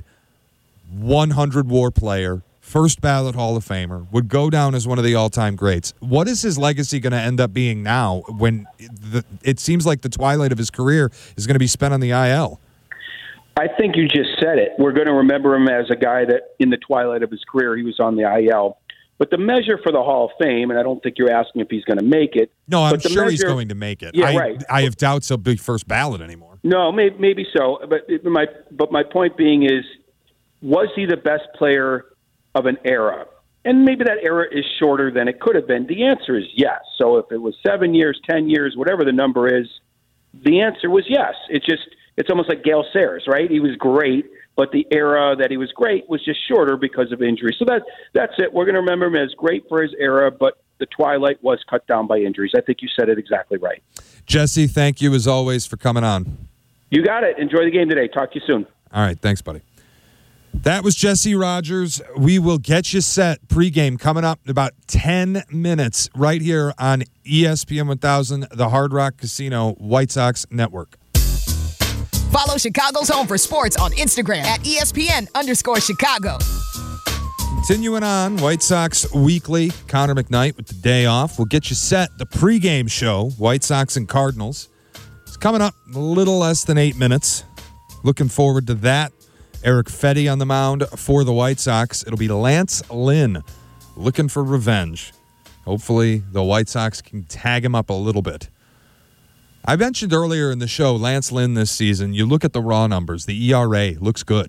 100 WAR player, first ballot Hall of Famer, would go down as one of the all-time greats. What is his legacy going to end up being now when it seems like the twilight of his career is going to be spent on the IL? I think you just said it. We're going to remember him as a guy that in the twilight of his career, he was on the IL. But the measure for the Hall of Fame, and I don't think you're asking if he's going to make it. No, I'm sure he's going to make it. Yeah, right. I have doubts he'll be first ballot anymore. No, maybe so. But my point being is, was he the best player of an era? And maybe that era is shorter than it could have been. The answer is yes. So if it was 7 years, 10 years, whatever the number is, the answer was yes. It's almost like Gale Sayers, right? He was great, but the era that he was great was just shorter because of injury. So that's it. We're going to remember him as great for his era, but the twilight was cut down by injuries. I think you said it exactly right. Jesse, thank you as always for coming on. You got it. Enjoy the game today. Talk to you soon. All right. Thanks, buddy. That was Jesse Rogers. We will get you set pregame coming up in about 10 minutes right here on ESPN 1000, the Hard Rock Casino White Sox Network. Follow Chicago's Home for Sports on Instagram at ESPN_Chicago. Continuing on, White Sox Weekly, Connor McKnight with the day off. We'll get you set. The pregame show, White Sox and Cardinals. It's coming up a little less than 8 minutes. Looking forward to that. Eric Fetty on the mound for the White Sox. It'll be Lance Lynn looking for revenge. Hopefully the White Sox can tag him up a little bit. I mentioned earlier in the show, Lance Lynn this season, you look at the raw numbers, the ERA looks good.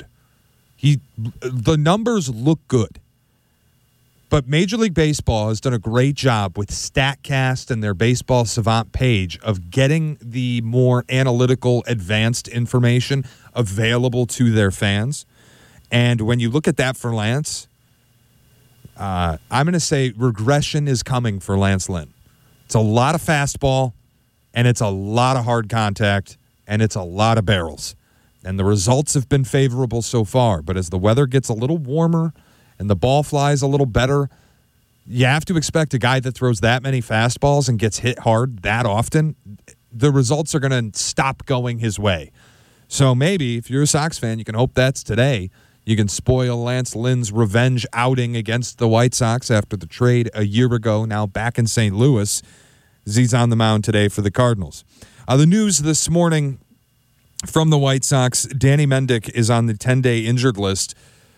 The numbers look good. But Major League Baseball has done a great job with StatCast and their Baseball Savant page of getting the more analytical, advanced information available to their fans. And when you look at that for Lance, I'm going to say regression is coming for Lance Lynn. It's a lot of fastball, and it's a lot of hard contact, and it's a lot of barrels. And the results have been favorable so far. But as the weather gets a little warmer and the ball flies a little better, you have to expect a guy that throws that many fastballs and gets hit hard that often, the results are going to stop going his way. So maybe if you're a Sox fan, you can hope that's today. You can spoil Lance Lynn's revenge outing against the White Sox after the trade a year ago, now back in St. Louis. He's on the mound today for the Cardinals. The news this morning from the White Sox, Danny Mendick is on the 10-day injured list.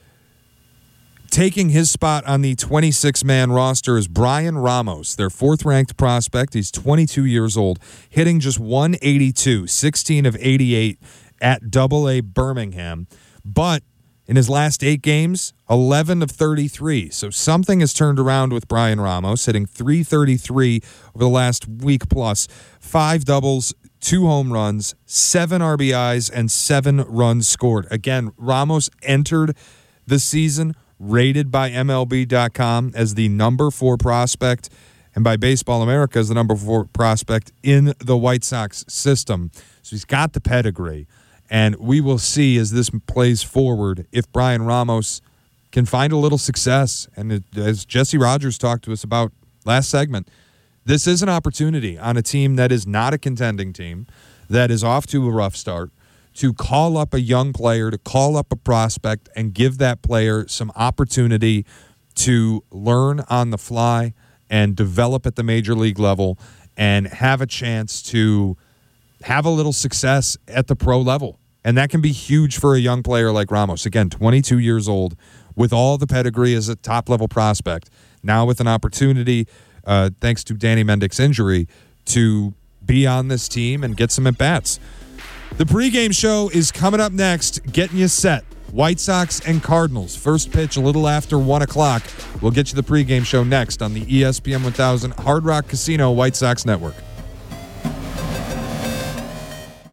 Taking his spot on the 26-man roster is Brian Ramos, their fourth-ranked prospect. He's 22 years old, hitting just .182, 16 of 88 at AA Birmingham. But in his last 8 games, 11 of 33. So something has turned around with Brian Ramos, hitting .333 over the last week plus. 5 doubles, 2 home runs, 7 RBIs, and 7 runs scored. Again, Ramos entered the season rated by MLB.com as the number 4 prospect and by Baseball America as the number 4 prospect in the White Sox system. So he's got the pedigree. And we will see as this plays forward if Brian Ramos can find a little success. And as Jesse Rogers talked to us about last segment, this is an opportunity on a team that is not a contending team, that is off to a rough start, to call up a young player, to call up a prospect, and give that player some opportunity to learn on the fly and develop at the major league level and have a chance to have a little success at the pro level. And that can be huge for a young player like Ramos. Again, 22 years old, with all the pedigree as a top-level prospect, now with an opportunity, thanks to Danny Mendick's injury, to be on this team and get some at-bats. The pregame show is coming up next, getting you set. White Sox and Cardinals. First pitch a little after 1 o'clock. We'll get you the pregame show next on the ESPN 1000 Hard Rock Casino White Sox Network.